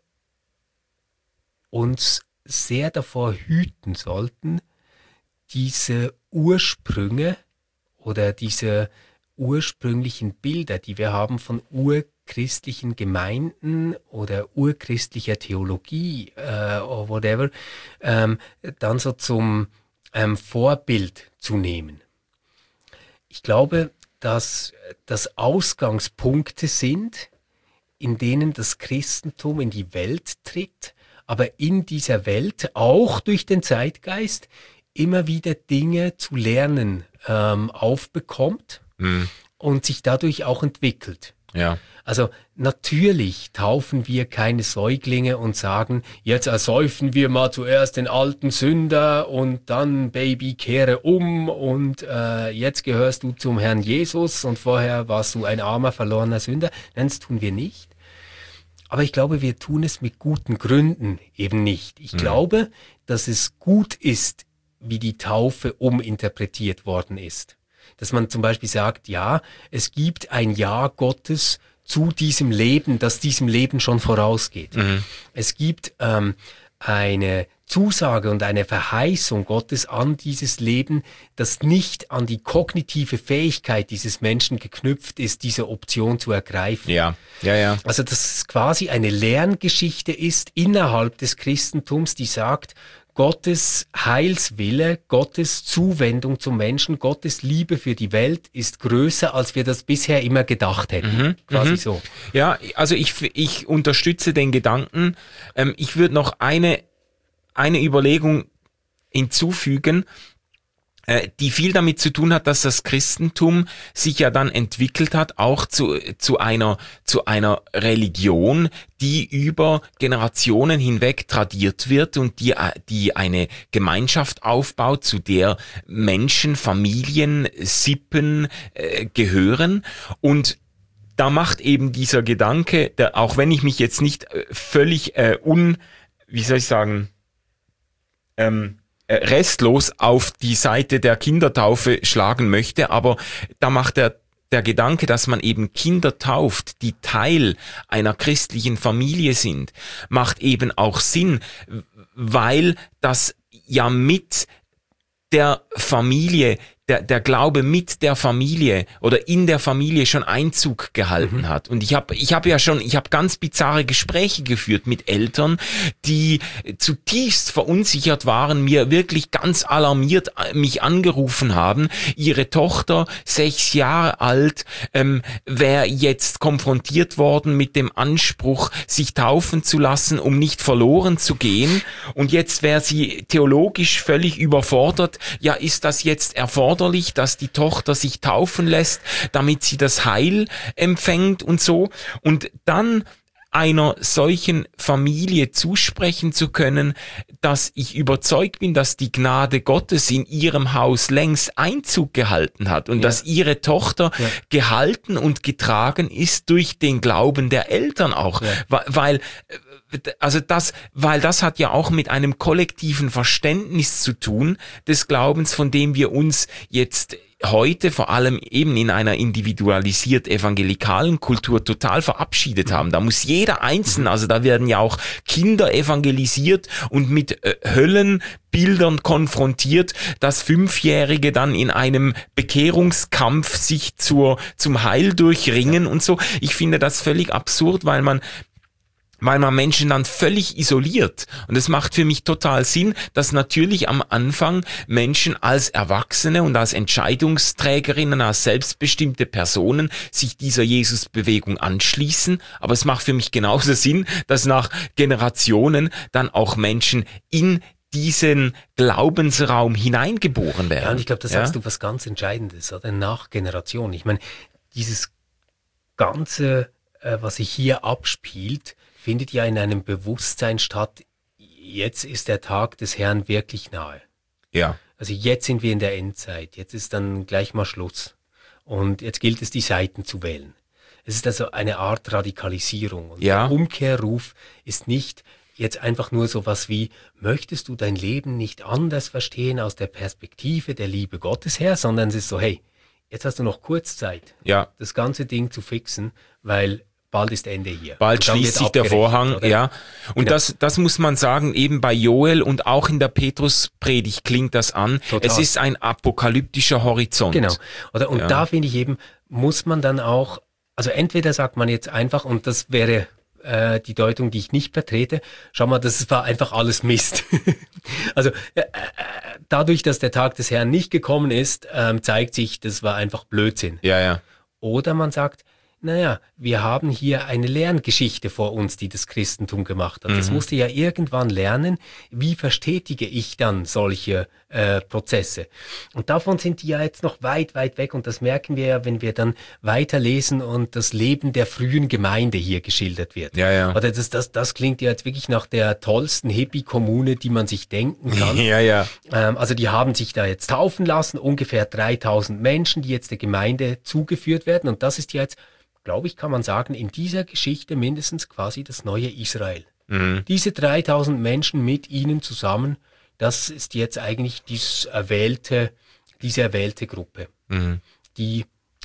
uns sehr davor hüten sollten, diese Ursprünge oder diese ursprünglichen Bilder, die wir haben von urchristlichen Gemeinden oder urchristlicher Theologie oder whatever, dann so zum Vorbild zu nehmen. Ich glaube, dass das Ausgangspunkte sind, in denen das Christentum in die Welt tritt, aber in dieser Welt auch durch den Zeitgeist immer wieder Dinge zu lernen aufbekommt und sich dadurch auch entwickelt. Ja. Also natürlich taufen wir keine Säuglinge und sagen, jetzt ersäufen wir mal zuerst den alten Sünder und dann, Baby, kehre um und jetzt gehörst du zum Herrn Jesus und vorher warst du ein armer, verlorener Sünder. Nein, das tun wir nicht. Aber ich glaube, wir tun es mit guten Gründen eben nicht. Ich glaube, dass es gut ist, wie die Taufe uminterpretiert worden ist. Dass man zum Beispiel sagt, ja, es gibt ein Ja Gottes zu diesem Leben, das diesem Leben schon vorausgeht. Es gibt eine Zusage und eine Verheißung Gottes an dieses Leben, das nicht an die kognitive Fähigkeit dieses Menschen geknüpft ist, diese Option zu ergreifen. Ja. Also dass es quasi eine Lerngeschichte ist innerhalb des Christentums, die sagt, Gottes Heilswille, Gottes Zuwendung zum Menschen, Gottes Liebe für die Welt ist größer, als wir das bisher immer gedacht hätten. Quasi so. Ja, also ich unterstütze den Gedanken. Ich würde noch eine Überlegung hinzufügen, die viel damit zu tun hat, dass das Christentum sich ja dann entwickelt hat, auch zu einer Religion, die über Generationen hinweg tradiert wird und die eine Gemeinschaft aufbaut, zu der Menschen, Familien, Sippen gehören. Und da macht eben dieser Gedanke, auch wenn ich mich jetzt nicht völlig restlos auf die Seite der Kindertaufe schlagen möchte, aber da macht der Gedanke, dass man eben Kinder tauft, die Teil einer christlichen Familie sind, macht eben auch Sinn, weil das ja mit der Familie, der Glaube mit der Familie oder in der Familie schon Einzug gehalten hat. Und ich habe ganz bizarre Gespräche geführt mit Eltern, die zutiefst verunsichert waren, mir wirklich ganz alarmiert mich angerufen haben. Ihre Tochter, 6 Jahre alt, wäre jetzt konfrontiert worden mit dem Anspruch, sich taufen zu lassen, um nicht verloren zu gehen. Und jetzt wäre sie theologisch völlig überfordert. Ja, ist das jetzt erforderlich, dass die Tochter sich taufen lässt, damit sie das Heil empfängt und so. Und dann einer solchen Familie zusprechen zu können, dass ich überzeugt bin, dass die Gnade Gottes in ihrem Haus längst Einzug gehalten hat und dass ihre Tochter gehalten und getragen ist durch den Glauben der Eltern auch, weil das hat ja auch mit einem kollektiven Verständnis zu tun des Glaubens, von dem wir uns jetzt heute vor allem eben in einer individualisiert evangelikalen Kultur total verabschiedet haben. Da muss jeder Einzelne, also da werden ja auch Kinder evangelisiert und mit Höllenbildern konfrontiert, dass Fünfjährige dann in einem Bekehrungskampf sich zum Heil durchringen und so. Ich finde das völlig absurd, weil man Menschen dann völlig isoliert. Und es macht für mich total Sinn, dass natürlich am Anfang Menschen als Erwachsene und als Entscheidungsträgerinnen, als selbstbestimmte Personen sich dieser Jesus-Bewegung anschließen. Aber es macht für mich genauso Sinn, dass nach Generationen dann auch Menschen in diesen Glaubensraum hineingeboren werden. Ja, und ich glaube, da sagst du was ganz Entscheidendes, oder? Nach Generation. Ich meine, dieses Ganze, was sich hier abspielt, findet ja in einem Bewusstsein statt, jetzt ist der Tag des Herrn wirklich nahe. Ja. Also jetzt sind wir in der Endzeit, jetzt ist dann gleich mal Schluss. Und jetzt gilt es, die Seiten zu wählen. Es ist also eine Art Radikalisierung. Und der Umkehrruf ist nicht jetzt einfach nur sowas wie, möchtest du dein Leben nicht anders verstehen aus der Perspektive der Liebe Gottes her, sondern es ist so, hey, jetzt hast du noch kurz Zeit, das ganze Ding zu fixen, weil bald ist Ende hier. Bald schließt sich der Vorhang, oder? Ja. Und genau. Das muss man sagen, eben bei Joel und auch in der Petruspredigt klingt das an. Total. Es ist ein apokalyptischer Horizont. Genau. Und da finde ich eben, muss man dann auch, also entweder sagt man jetzt einfach, und das wäre die Deutung, die ich nicht vertrete, schau mal, das war einfach alles Mist. Also dadurch, dass der Tag des Herrn nicht gekommen ist, zeigt sich, das war einfach Blödsinn. Ja. Oder man sagt, naja, wir haben hier eine Lerngeschichte vor uns, die das Christentum gemacht hat. Das musste ja irgendwann lernen, wie verstetige ich dann solche Prozesse. Und davon sind die ja jetzt noch weit, weit weg. Und das merken wir ja, wenn wir dann weiterlesen und das Leben der frühen Gemeinde hier geschildert wird. Ja. Oder das klingt ja jetzt wirklich nach der tollsten Hippie-Kommune, die man sich denken kann. Ja. Also die haben sich da jetzt taufen lassen, ungefähr 3000 Menschen, die jetzt der Gemeinde zugeführt werden. Und das ist ja jetzt, glaube ich, kann man sagen, in dieser Geschichte mindestens quasi das neue Israel. Diese 3000 Menschen mit ihnen zusammen, das ist jetzt eigentlich diese erwählte Gruppe, die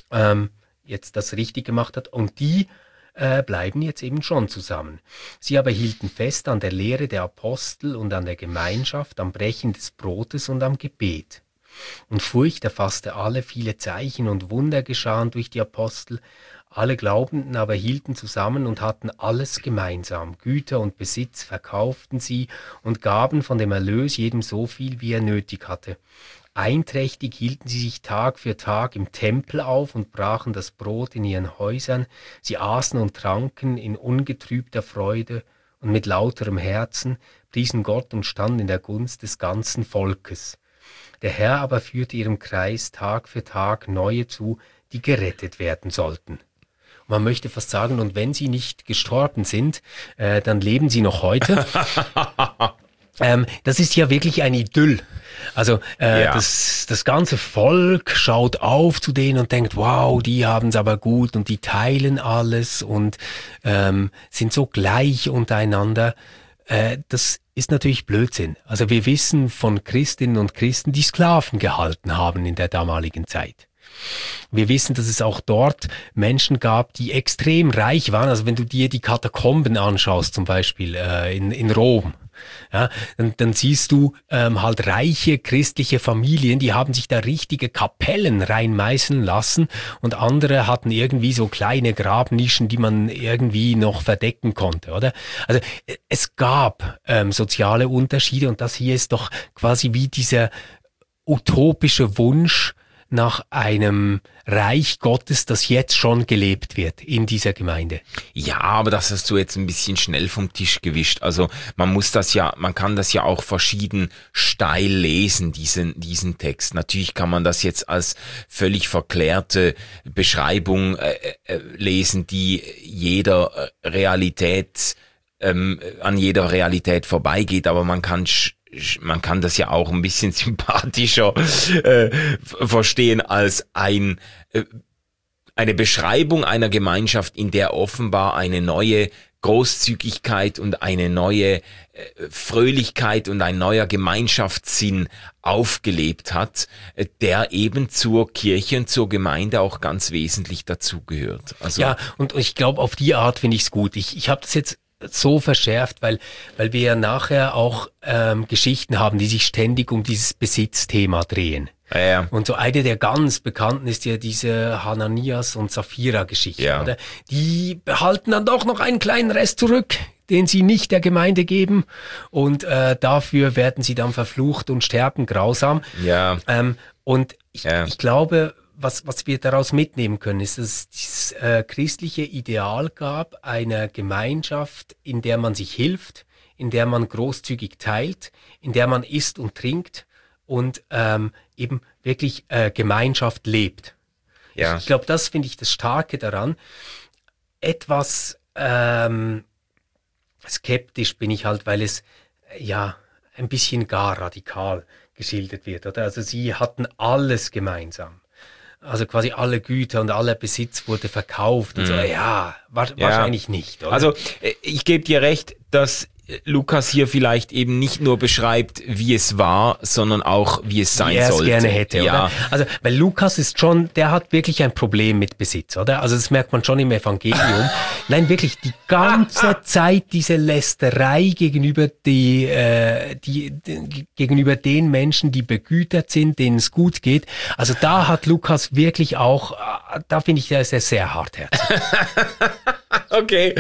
jetzt das richtig gemacht hat, und die bleiben jetzt eben schon zusammen. Sie aber hielten fest an der Lehre der Apostel und an der Gemeinschaft, am Brechen des Brotes und am Gebet. Und Furcht erfasste alle, viele Zeichen und Wunder geschahen durch die Apostel. Alle Glaubenden aber hielten zusammen und hatten alles gemeinsam. Güter und Besitz verkauften sie und gaben von dem Erlös jedem so viel, wie er nötig hatte. Einträchtig hielten sie sich Tag für Tag im Tempel auf und brachen das Brot in ihren Häusern. Sie aßen und tranken in ungetrübter Freude und mit lauterem Herzen, priesen Gott und standen in der Gunst des ganzen Volkes. Der Herr aber führte ihrem Kreis Tag für Tag neue zu, die gerettet werden sollten. Man möchte fast sagen, und wenn sie nicht gestorben sind, dann leben sie noch heute. Das ist ja wirklich ein Idyll. Also das ganze Volk schaut auf zu denen und denkt, wow, die haben es aber gut und die teilen alles und sind so gleich untereinander. Das ist natürlich Blödsinn. Also wir wissen von Christinnen und Christen, die Sklaven gehalten haben in der damaligen Zeit. Wir wissen, dass es auch dort Menschen gab, die extrem reich waren. Also wenn du dir die Katakomben anschaust, zum Beispiel in Rom, ja, dann siehst du halt reiche christliche Familien, die haben sich da richtige Kapellen reinmeißeln lassen, und andere hatten irgendwie so kleine Grabnischen, die man irgendwie noch verdecken konnte, oder? Also es gab soziale Unterschiede, und das hier ist doch quasi wie dieser utopische Wunsch nach einem Reich Gottes, das jetzt schon gelebt wird in dieser Gemeinde. Ja, aber das hast du jetzt ein bisschen schnell vom Tisch gewischt. Also man kann das ja auch verschieden steil lesen, diesen Text. Natürlich kann man das jetzt als völlig verklärte Beschreibung lesen, die an jeder Realität vorbeigeht, aber man kann das ja auch ein bisschen sympathischer verstehen als eine Beschreibung einer Gemeinschaft, in der offenbar eine neue Großzügigkeit und eine neue Fröhlichkeit und ein neuer Gemeinschaftssinn aufgelebt hat, der eben zur Kirche und zur Gemeinde auch ganz wesentlich dazugehört. Also ja, und ich glaube, auf die Art finde ich es gut. Ich habe das jetzt so verschärft, weil wir ja nachher auch Geschichten haben, die sich ständig um dieses Besitzthema drehen. Ja. Und so eine der ganz bekannten ist ja diese Hananias und Sapphira-Geschichte. Ja. Oder? Die behalten dann doch noch einen kleinen Rest zurück, den sie nicht der Gemeinde geben. Und dafür werden sie dann verflucht und sterben grausam. Ja. Und ich glaube, was wir daraus mitnehmen können, ist, dass es dieses christliche Ideal gab, einer Gemeinschaft, in der man sich hilft, in der man großzügig teilt, in der man isst und trinkt und eben wirklich Gemeinschaft lebt. Ja. Ich glaube, das finde ich das Starke daran. Etwas skeptisch bin ich halt, weil es ja ein bisschen gar radikal geschildert wird, oder? Also sie hatten alles gemeinsam. Also quasi alle Güter und aller Besitz wurde verkauft. Und so, wahrscheinlich nicht, oder? Also ich gebe dir recht, dass Lukas hier vielleicht eben nicht nur beschreibt, wie es war, sondern auch, wie es sein sollte. Wie er es gerne hätte, ja. oder? Also, weil Lukas der hat wirklich ein Problem mit Besitz, oder? Also das merkt man schon im Evangelium. Nein, wirklich, die ganze Zeit diese Lästerei gegenüber gegenüber den Menschen, die begütert sind, denen es gut geht. Also da hat Lukas wirklich auch, da finde ich, da ist er sehr hartherzig. Okay,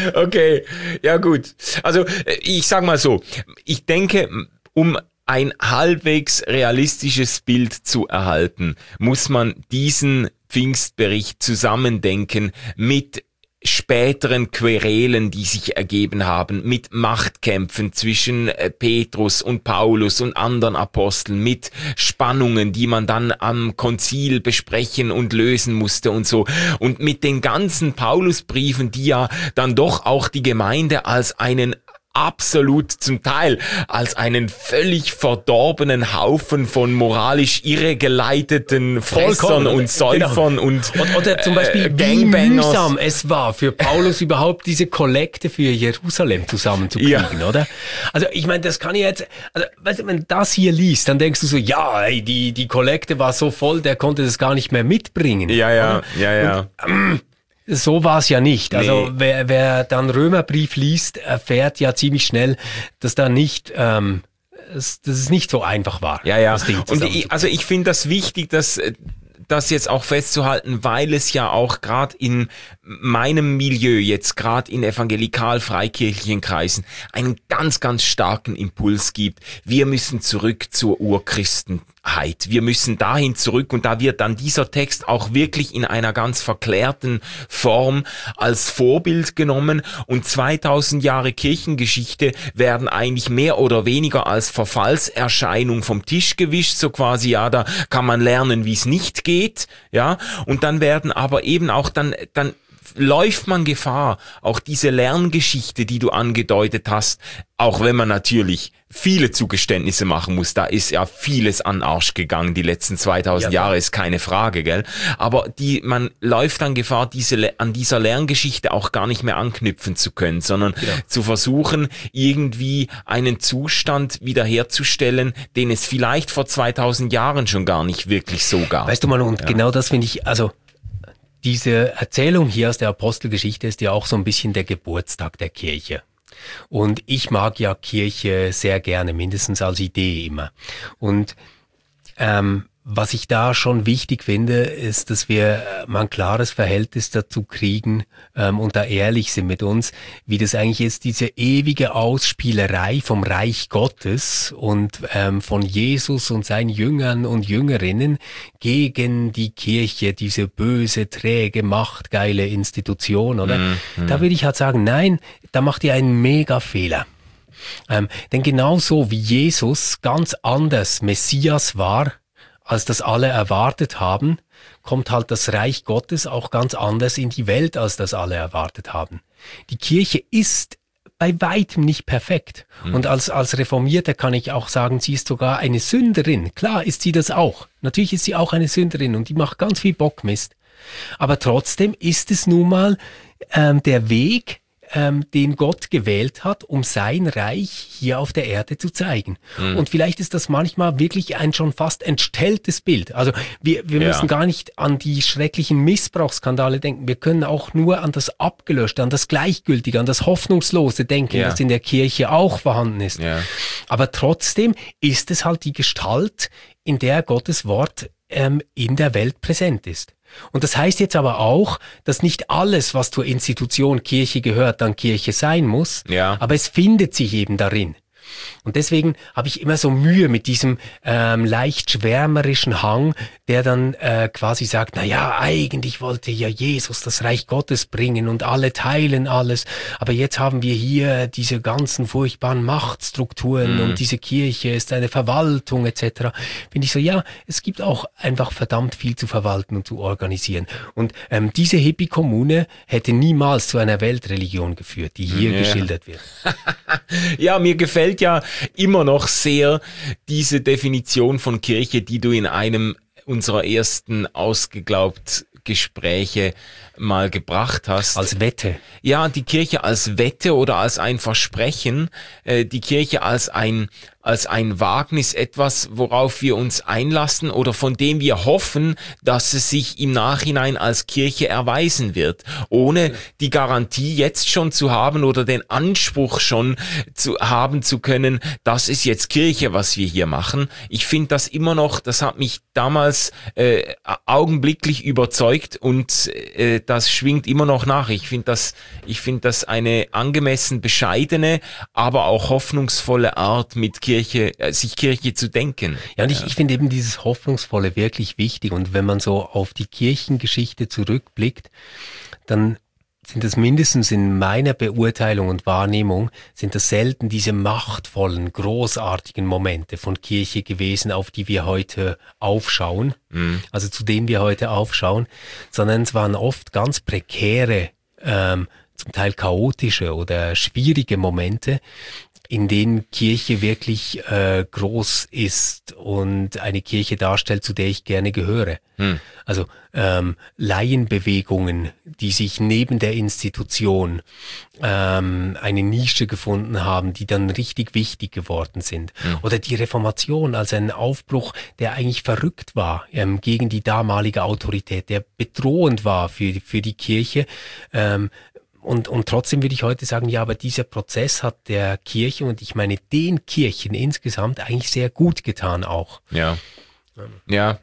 ja gut. Also ich sag mal so, ich denke, um ein halbwegs realistisches Bild zu erhalten, muss man diesen Pfingstbericht zusammendenken mit späteren Querelen, die sich ergeben haben, mit Machtkämpfen zwischen Petrus und Paulus und anderen Aposteln, mit Spannungen, die man dann am Konzil besprechen und lösen musste und so. Und mit den ganzen Paulusbriefen, die ja dann doch auch die Gemeinde als absolut zum Teil als einen völlig verdorbenen Haufen von moralisch irregeleiteten Fressern und Säufern und oder zum Beispiel wie mühsam es war für Paulus überhaupt diese Kollekte für Jerusalem zusammenzukriegen, oder? Also ich meine, das kann ich jetzt, also weißt du, wenn du das hier liest, dann denkst du so, ja, ey, die Kollekte war so voll, der konnte das gar nicht mehr mitbringen. Ja. Und, so war es ja nicht. Also Nee. wer dann Römerbrief liest, erfährt ja ziemlich schnell, dass da nicht, dass es nicht so einfach war. Ja. Das Ding Und ich finde das wichtig, dass das jetzt auch festzuhalten, weil es ja auch gerade in meinem Milieu, jetzt gerade in evangelikal-freikirchlichen Kreisen, einen ganz, ganz starken Impuls gibt. Wir müssen zurück zur Urchristenheit. Wir müssen dahin zurück und da wird dann dieser Text auch wirklich in einer ganz verklärten Form als Vorbild genommen und 2000 Jahre Kirchengeschichte werden eigentlich mehr oder weniger als Verfallserscheinung vom Tisch gewischt, so quasi, ja, da kann man lernen, wie es nicht geht, ja, und dann werden aber eben auch dann läuft man Gefahr, auch diese Lerngeschichte, die du angedeutet hast, auch wenn man natürlich viele Zugeständnisse machen muss, da ist ja vieles an Arsch gegangen, die letzten 2000 Jahre ist keine Frage, gell? Aber man läuft dann Gefahr, an dieser Lerngeschichte auch gar nicht mehr anknüpfen zu können, sondern zu versuchen, irgendwie einen Zustand wiederherzustellen, den es vielleicht vor 2000 Jahren schon gar nicht wirklich so gab. Weißt du mal, und genau das finde ich, also diese Erzählung hier aus der Apostelgeschichte ist ja auch so ein bisschen der Geburtstag der Kirche. Und ich mag ja Kirche sehr gerne, mindestens als Idee immer. Und was ich da schon wichtig finde, ist, dass wir mal ein klares Verhältnis dazu kriegen und da ehrlich sind mit uns, wie das eigentlich ist, diese ewige Ausspielerei vom Reich Gottes und von Jesus und seinen Jüngern und Jüngerinnen gegen die Kirche, diese böse, träge, machtgeile Institution, oder? Da würde ich halt sagen, nein, da macht ihr einen Mega-Fehler. Denn genauso wie Jesus ganz anders Messias war, als das alle erwartet haben, kommt halt das Reich Gottes auch ganz anders in die Welt, als das alle erwartet haben. Die Kirche ist bei weitem nicht perfekt. Und als Reformierter kann ich auch sagen, sie ist sogar eine Sünderin. Klar ist sie das auch. Natürlich ist sie auch eine Sünderin und die macht ganz viel Bockmist. Aber trotzdem ist es nun mal der Weg, den Gott gewählt hat, um sein Reich hier auf der Erde zu zeigen. Und vielleicht ist das manchmal wirklich ein schon fast entstelltes Bild. Also wir müssen gar nicht an die schrecklichen Missbrauchsskandale denken. Wir können auch nur an das Abgelöschte, an das Gleichgültige, an das Hoffnungslose denken, das in der Kirche auch vorhanden ist. Ja. Aber trotzdem ist es halt die Gestalt, in der Gottes Wort in der Welt präsent ist. Und das heißt jetzt aber auch, dass nicht alles, was zur Institution Kirche gehört, dann Kirche sein muss, aber es findet sich eben darin. Und deswegen habe ich immer so Mühe mit diesem leicht schwärmerischen Hang, der dann quasi sagt, na ja, eigentlich wollte ja Jesus das Reich Gottes bringen und alle teilen alles, aber jetzt haben wir hier diese ganzen furchtbaren Machtstrukturen und diese Kirche ist eine Verwaltung etc. Finde ich so, ja, es gibt auch einfach verdammt viel zu verwalten und zu organisieren. Und diese Hippie-Kommune hätte niemals zu einer Weltreligion geführt, die hier geschildert wird. Ja, mir gefällt ja immer noch sehr diese Definition von Kirche, die du in einem unserer ersten ausgeglaubt Gespräche mal gebracht hast. Als Wette. Ja, die Kirche als Wette oder als ein Versprechen, die Kirche als ein Wagnis, etwas, worauf wir uns einlassen oder von dem wir hoffen, dass es sich im Nachhinein als Kirche erweisen wird, ohne die Garantie jetzt schon zu haben oder den Anspruch schon zu haben zu können, das ist jetzt Kirche, was wir hier machen. Ich finde das immer noch, das hat mich damals augenblicklich überzeugt und das schwingt immer noch nach. Ich finde das eine angemessen bescheidene, aber auch hoffnungsvolle Art, mit sich Kirche zu denken. Ja, und ich finde eben dieses Hoffnungsvolle wirklich wichtig. Und wenn man so auf die Kirchengeschichte zurückblickt, dann sind das mindestens in meiner Beurteilung und Wahrnehmung, sind das selten diese machtvollen, großartigen Momente von Kirche gewesen, auf die wir heute aufschauen, also zu denen wir heute aufschauen, sondern es waren oft ganz prekäre, zum Teil chaotische oder schwierige Momente, in denen Kirche wirklich groß ist und eine Kirche darstellt, zu der ich gerne gehöre. Also Laienbewegungen, die sich neben der Institution eine Nische gefunden haben, die dann richtig wichtig geworden sind. Oder die Reformation als ein Aufbruch, der eigentlich verrückt war gegen die damalige Autorität, der bedrohend war für die Kirche. Und trotzdem würde ich heute sagen, ja, aber dieser Prozess hat der Kirche und ich meine den Kirchen insgesamt eigentlich sehr gut getan auch. Ja. Ja.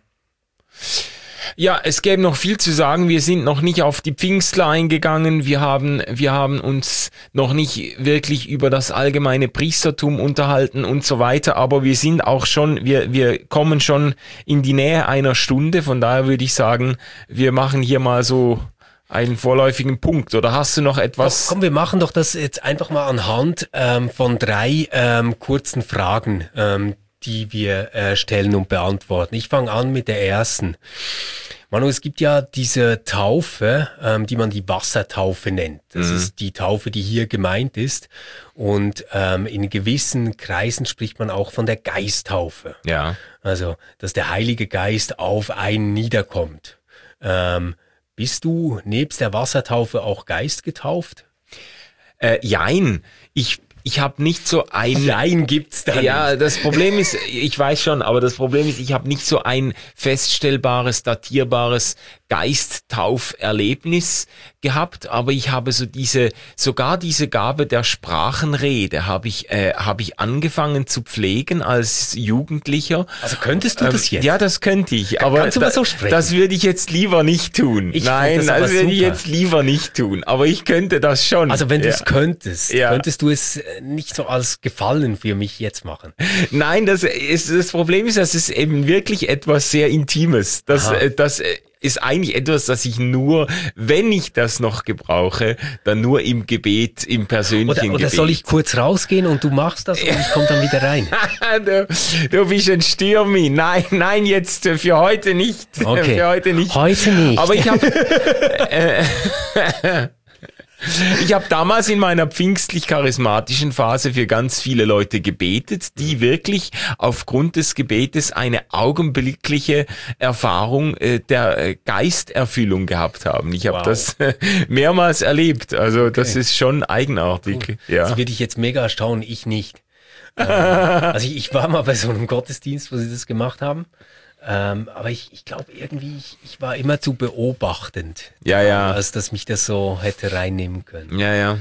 Ja, es gäbe noch viel zu sagen. Wir sind noch nicht auf die Pfingstler eingegangen. Wir haben uns noch nicht wirklich über das allgemeine Priestertum unterhalten und so weiter. Aber wir sind auch schon, wir kommen schon in die Nähe einer Stunde. Von daher würde ich sagen, wir machen hier mal so einen vorläufigen Punkt. Oder hast du noch etwas? Komm, wir machen doch das jetzt einfach mal anhand von 3 kurzen Fragen, die wir stellen und beantworten. Ich fange an mit der ersten. Manu, es gibt ja diese Taufe, die man die Wassertaufe nennt. Das ist die Taufe, die hier gemeint ist. Und in gewissen Kreisen spricht man auch von der Geisttaufe. Ja. Also, dass der Heilige Geist auf einen niederkommt. Bist du nebst der Wassertaufe auch geistgetauft? Jein. ich habe nicht so ein... Nein, gibt's da Ja, nicht. das Problem ist, ich weiß schon, aber das Problem ist, ich habe nicht so ein feststellbares, datierbares Geisttauferlebnis gehabt, aber ich habe sogar diese Gabe der Sprachenrede habe ich angefangen zu pflegen als Jugendlicher. Also könntest du das jetzt? Ja, das könnte ich, aber kannst du mal so sprechen? das würde ich jetzt lieber nicht tun. Nein, das würde ich jetzt lieber nicht tun, aber ich könnte das schon. Also wenn du es könntest, Ja. könntest du es nicht so als Gefallen für mich jetzt machen? Nein, das Problem ist, das ist eben wirklich etwas sehr Intimes. Das ist eigentlich etwas, das ich nur, wenn ich das noch gebrauche, dann nur im Gebet, im persönlichen Oder Gebet. soll ich kurz rausgehen und du machst das und ich komme dann wieder rein? Du bist ein Stürmi. Nein, jetzt für heute nicht. Okay. Für heute nicht. Heute nicht. Aber ich habe damals in meiner pfingstlich-charismatischen Phase für ganz viele Leute gebetet, die wirklich aufgrund des Gebetes eine augenblickliche Erfahrung der Geisterfüllung gehabt haben. Ich habe das mehrmals erlebt. Also das ist schon eigenartig. Ja. Das würde ich jetzt mega erstaunen, ich nicht. Also ich war mal bei so einem Gottesdienst, wo sie das gemacht haben. Aber ich glaube irgendwie, ich war immer zu beobachtend, als dass mich das so hätte reinnehmen können. Ja.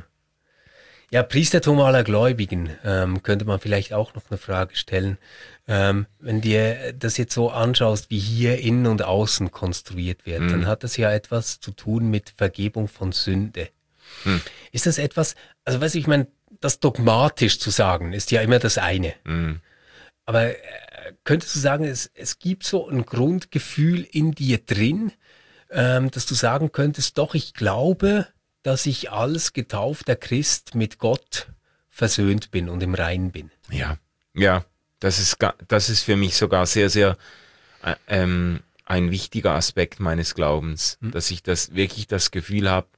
Ja, Priestertum aller Gläubigen, könnte man vielleicht auch noch eine Frage stellen. Wenn dir das jetzt so anschaust, wie hier innen und außen konstruiert wird, dann hat das ja etwas zu tun mit Vergebung von Sünde. Ist das etwas, also weißt du, ich meine, das dogmatisch zu sagen, ist ja immer das eine. Aber könntest du sagen, es gibt so ein Grundgefühl in dir drin, dass du sagen könntest, doch, ich glaube, dass ich als getaufter Christ mit Gott versöhnt bin und im Reinen bin. Ja, das ist für mich sogar sehr, sehr ein wichtiger Aspekt meines Glaubens, dass ich das wirklich das Gefühl habe,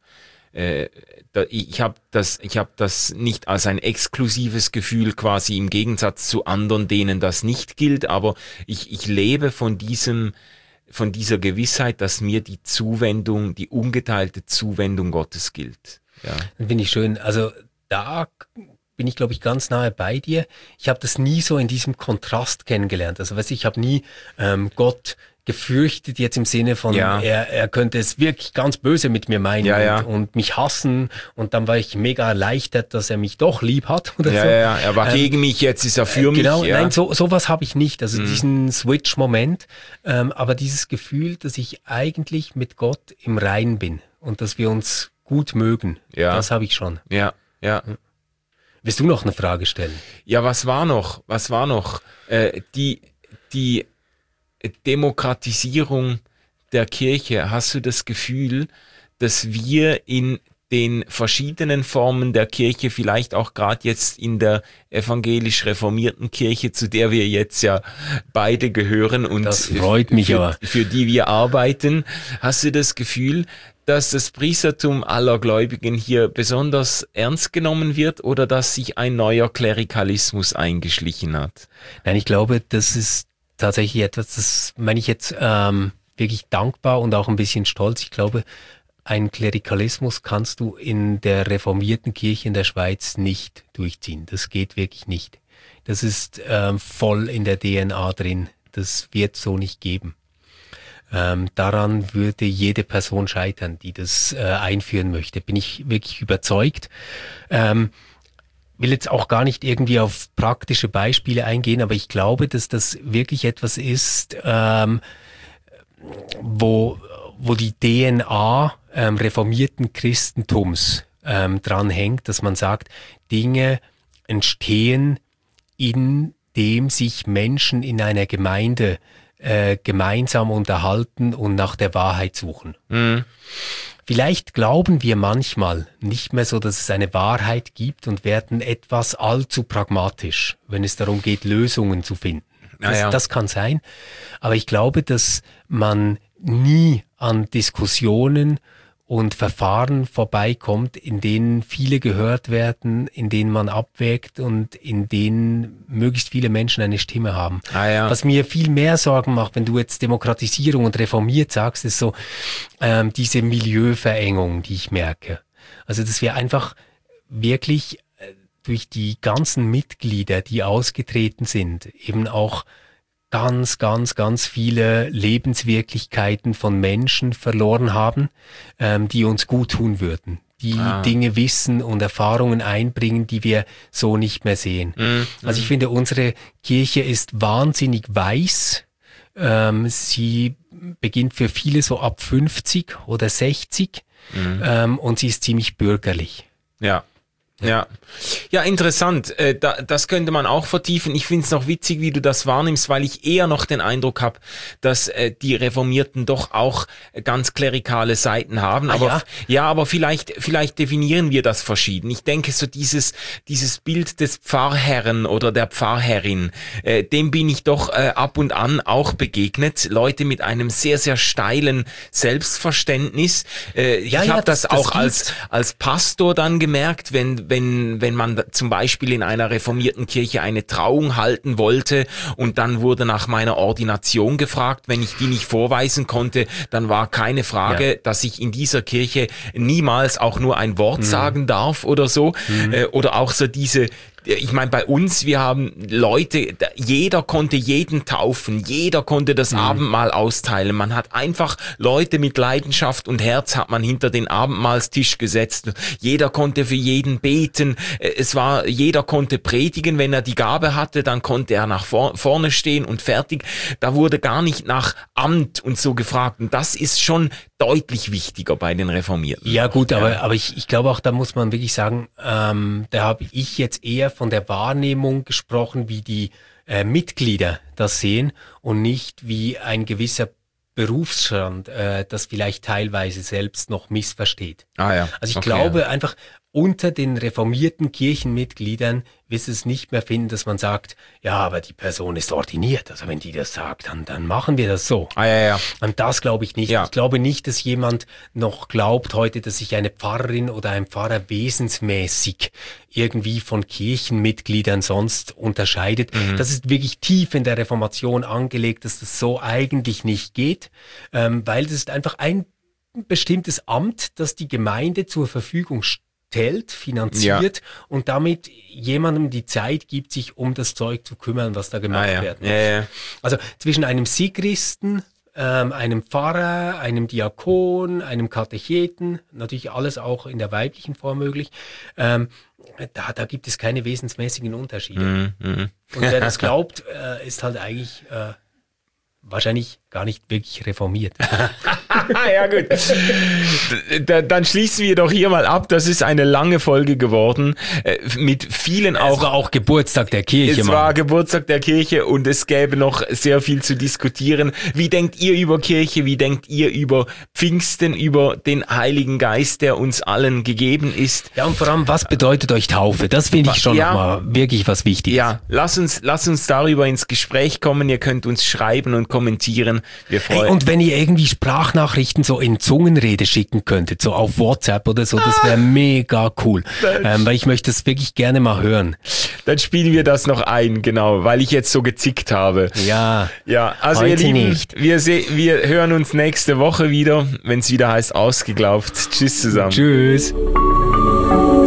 ich habe das nicht als ein exklusives Gefühl quasi im Gegensatz zu anderen, denen das nicht gilt, aber ich lebe von dieser Gewissheit, dass mir die ungeteilte Zuwendung Gottes gilt. Ja. Finde ich schön. Also da bin ich, glaube ich, ganz nahe bei dir. Ich habe das nie so in diesem Kontrast kennengelernt. Also ich habe nie Gott gefürchtet jetzt im Sinne von, er könnte es wirklich ganz böse mit mir meinen und mich hassen und dann war ich mega erleichtert, dass er mich doch lieb hat. Oder so. Er war gegen mich, jetzt ist er für mich. Genau, nein, sowas habe ich nicht, also diesen Switch-Moment, aber dieses Gefühl, dass ich eigentlich mit Gott im Reinen bin und dass wir uns gut mögen, das habe ich schon. Ja. Willst du noch eine Frage stellen? Ja, was war noch? Die Demokratisierung der Kirche. Hast du das Gefühl, dass wir in den verschiedenen Formen der Kirche, vielleicht auch gerade jetzt in der evangelisch-reformierten Kirche, zu der wir jetzt ja beide gehören und das freut mich aber, für die wir arbeiten, hast du das Gefühl, dass das Priestertum aller Gläubigen hier besonders ernst genommen wird oder dass sich ein neuer Klerikalismus eingeschlichen hat? Nein, ich glaube, das ist tatsächlich etwas, das meine ich jetzt wirklich dankbar und auch ein bisschen stolz. Ich glaube, einen Klerikalismus kannst du in der reformierten Kirche in der Schweiz nicht durchziehen. Das geht wirklich nicht. Das ist voll in der DNA drin. Das wird so nicht geben. Daran würde jede Person scheitern, die das einführen möchte. Bin ich wirklich überzeugt. Will jetzt auch gar nicht irgendwie auf praktische Beispiele eingehen, aber ich glaube, dass das wirklich etwas ist, wo die DNA reformierten Christentums dran hängt, dass man sagt, Dinge entstehen, indem sich Menschen in einer Gemeinde gemeinsam unterhalten und nach der Wahrheit suchen. Vielleicht glauben wir manchmal nicht mehr so, dass es eine Wahrheit gibt und werden etwas allzu pragmatisch, wenn es darum geht, Lösungen zu finden. Das kann sein, aber ich glaube, dass man nie an Diskussionen und Verfahren vorbeikommt, in denen viele gehört werden, in denen man abwägt und in denen möglichst viele Menschen eine Stimme haben. Was mir viel mehr Sorgen macht, wenn du jetzt Demokratisierung und reformiert sagst, ist so diese Milieuverengung, die ich merke. Also dass wir einfach wirklich, durch die ganzen Mitglieder, die ausgetreten sind, eben auch ganz, ganz, ganz viele Lebenswirklichkeiten von Menschen verloren haben, die uns gut tun würden, die Dinge wissen und Erfahrungen einbringen, die wir so nicht mehr sehen. Also ich finde, unsere Kirche ist wahnsinnig weiß. Sie beginnt für viele so ab 50 oder 60 und sie ist ziemlich bürgerlich. Ja, interessant. Das könnte man auch vertiefen. Ich finde es noch witzig, wie du das wahrnimmst, weil ich eher noch den Eindruck habe, dass die Reformierten doch auch ganz klerikale Seiten haben. Aber aber vielleicht definieren wir das verschieden. Ich denke, so dieses Bild des Pfarrherrn oder der Pfarrherrin, dem bin ich doch ab und an auch begegnet. Leute mit einem sehr, sehr steilen Selbstverständnis. Ich habe das auch als Pastor dann gemerkt, wenn man zum Beispiel in einer reformierten Kirche eine Trauung halten wollte und dann wurde nach meiner Ordination gefragt, wenn ich die nicht vorweisen konnte, dann war keine Frage, dass ich in dieser Kirche niemals auch nur ein Wort sagen darf oder so. Oder auch so ich meine, bei uns, wir haben Leute, jeder konnte jeden taufen, jeder konnte das Abendmahl austeilen. Man hat einfach Leute mit Leidenschaft und Herz hat man hinter den Abendmahlstisch gesetzt. Jeder konnte für jeden beten. Jeder konnte predigen, wenn er die Gabe hatte, dann konnte er nach vorne stehen und fertig. Da wurde gar nicht nach Amt und so gefragt. Und das ist schon deutlich wichtiger bei den Reformierten. Ja gut, aber ich glaube auch, da muss man wirklich sagen, da habe ich jetzt eher von der Wahrnehmung gesprochen, wie die Mitglieder das sehen und nicht wie ein gewisser Berufsstand das vielleicht teilweise selbst noch missversteht. Also ich glaube einfach, unter den reformierten Kirchenmitgliedern wirst du es nicht mehr finden, dass man sagt, ja, aber die Person ist ordiniert. Also wenn die das sagt, dann machen wir das so. Und das glaube ich nicht. Ich glaube nicht, dass jemand noch glaubt heute, dass sich eine Pfarrerin oder ein Pfarrer wesensmäßig irgendwie von Kirchenmitgliedern sonst unterscheidet. Das ist wirklich tief in der Reformation angelegt, dass das so eigentlich nicht geht, weil das ist einfach ein bestimmtes Amt, das die Gemeinde zur Verfügung stellt, finanziert und damit jemandem die Zeit gibt, sich um das Zeug zu kümmern, was da gemacht werden muss. Also zwischen einem Sigristen, einem Pfarrer, einem Diakon, einem Katecheten, natürlich alles auch in der weiblichen Form möglich, da gibt es keine wesensmäßigen Unterschiede. Und wer das glaubt, ist halt eigentlich wahrscheinlich gar nicht wirklich reformiert. Ja gut, dann schließen wir doch hier mal ab. Das ist eine lange Folge geworden, mit vielen auch... Es war auch Geburtstag der Kirche. Es war Geburtstag der Kirche und es gäbe noch sehr viel zu diskutieren. Wie denkt ihr über Kirche? Wie denkt ihr über Pfingsten, über den Heiligen Geist, der uns allen gegeben ist? Ja, und vor allem, was bedeutet euch Taufe? Das finde ich schon nochmal wirklich was Wichtiges. Ja, lass uns darüber ins Gespräch kommen. Ihr könnt uns schreiben und kommentieren. Wir freuen und wenn ihr irgendwie Sprachnachrichten so in Zungenrede schicken könntet, so auf WhatsApp oder so, das wäre mega cool. Weil ich möchte das wirklich gerne mal hören. Dann spielen wir das noch ein, genau, weil ich jetzt so gezickt habe. Ja, also heute ihr Lieben, nicht. Wir hören uns nächste Woche wieder, wenn es wieder heißt Ausgeglaubt. Tschüss zusammen. Tschüss.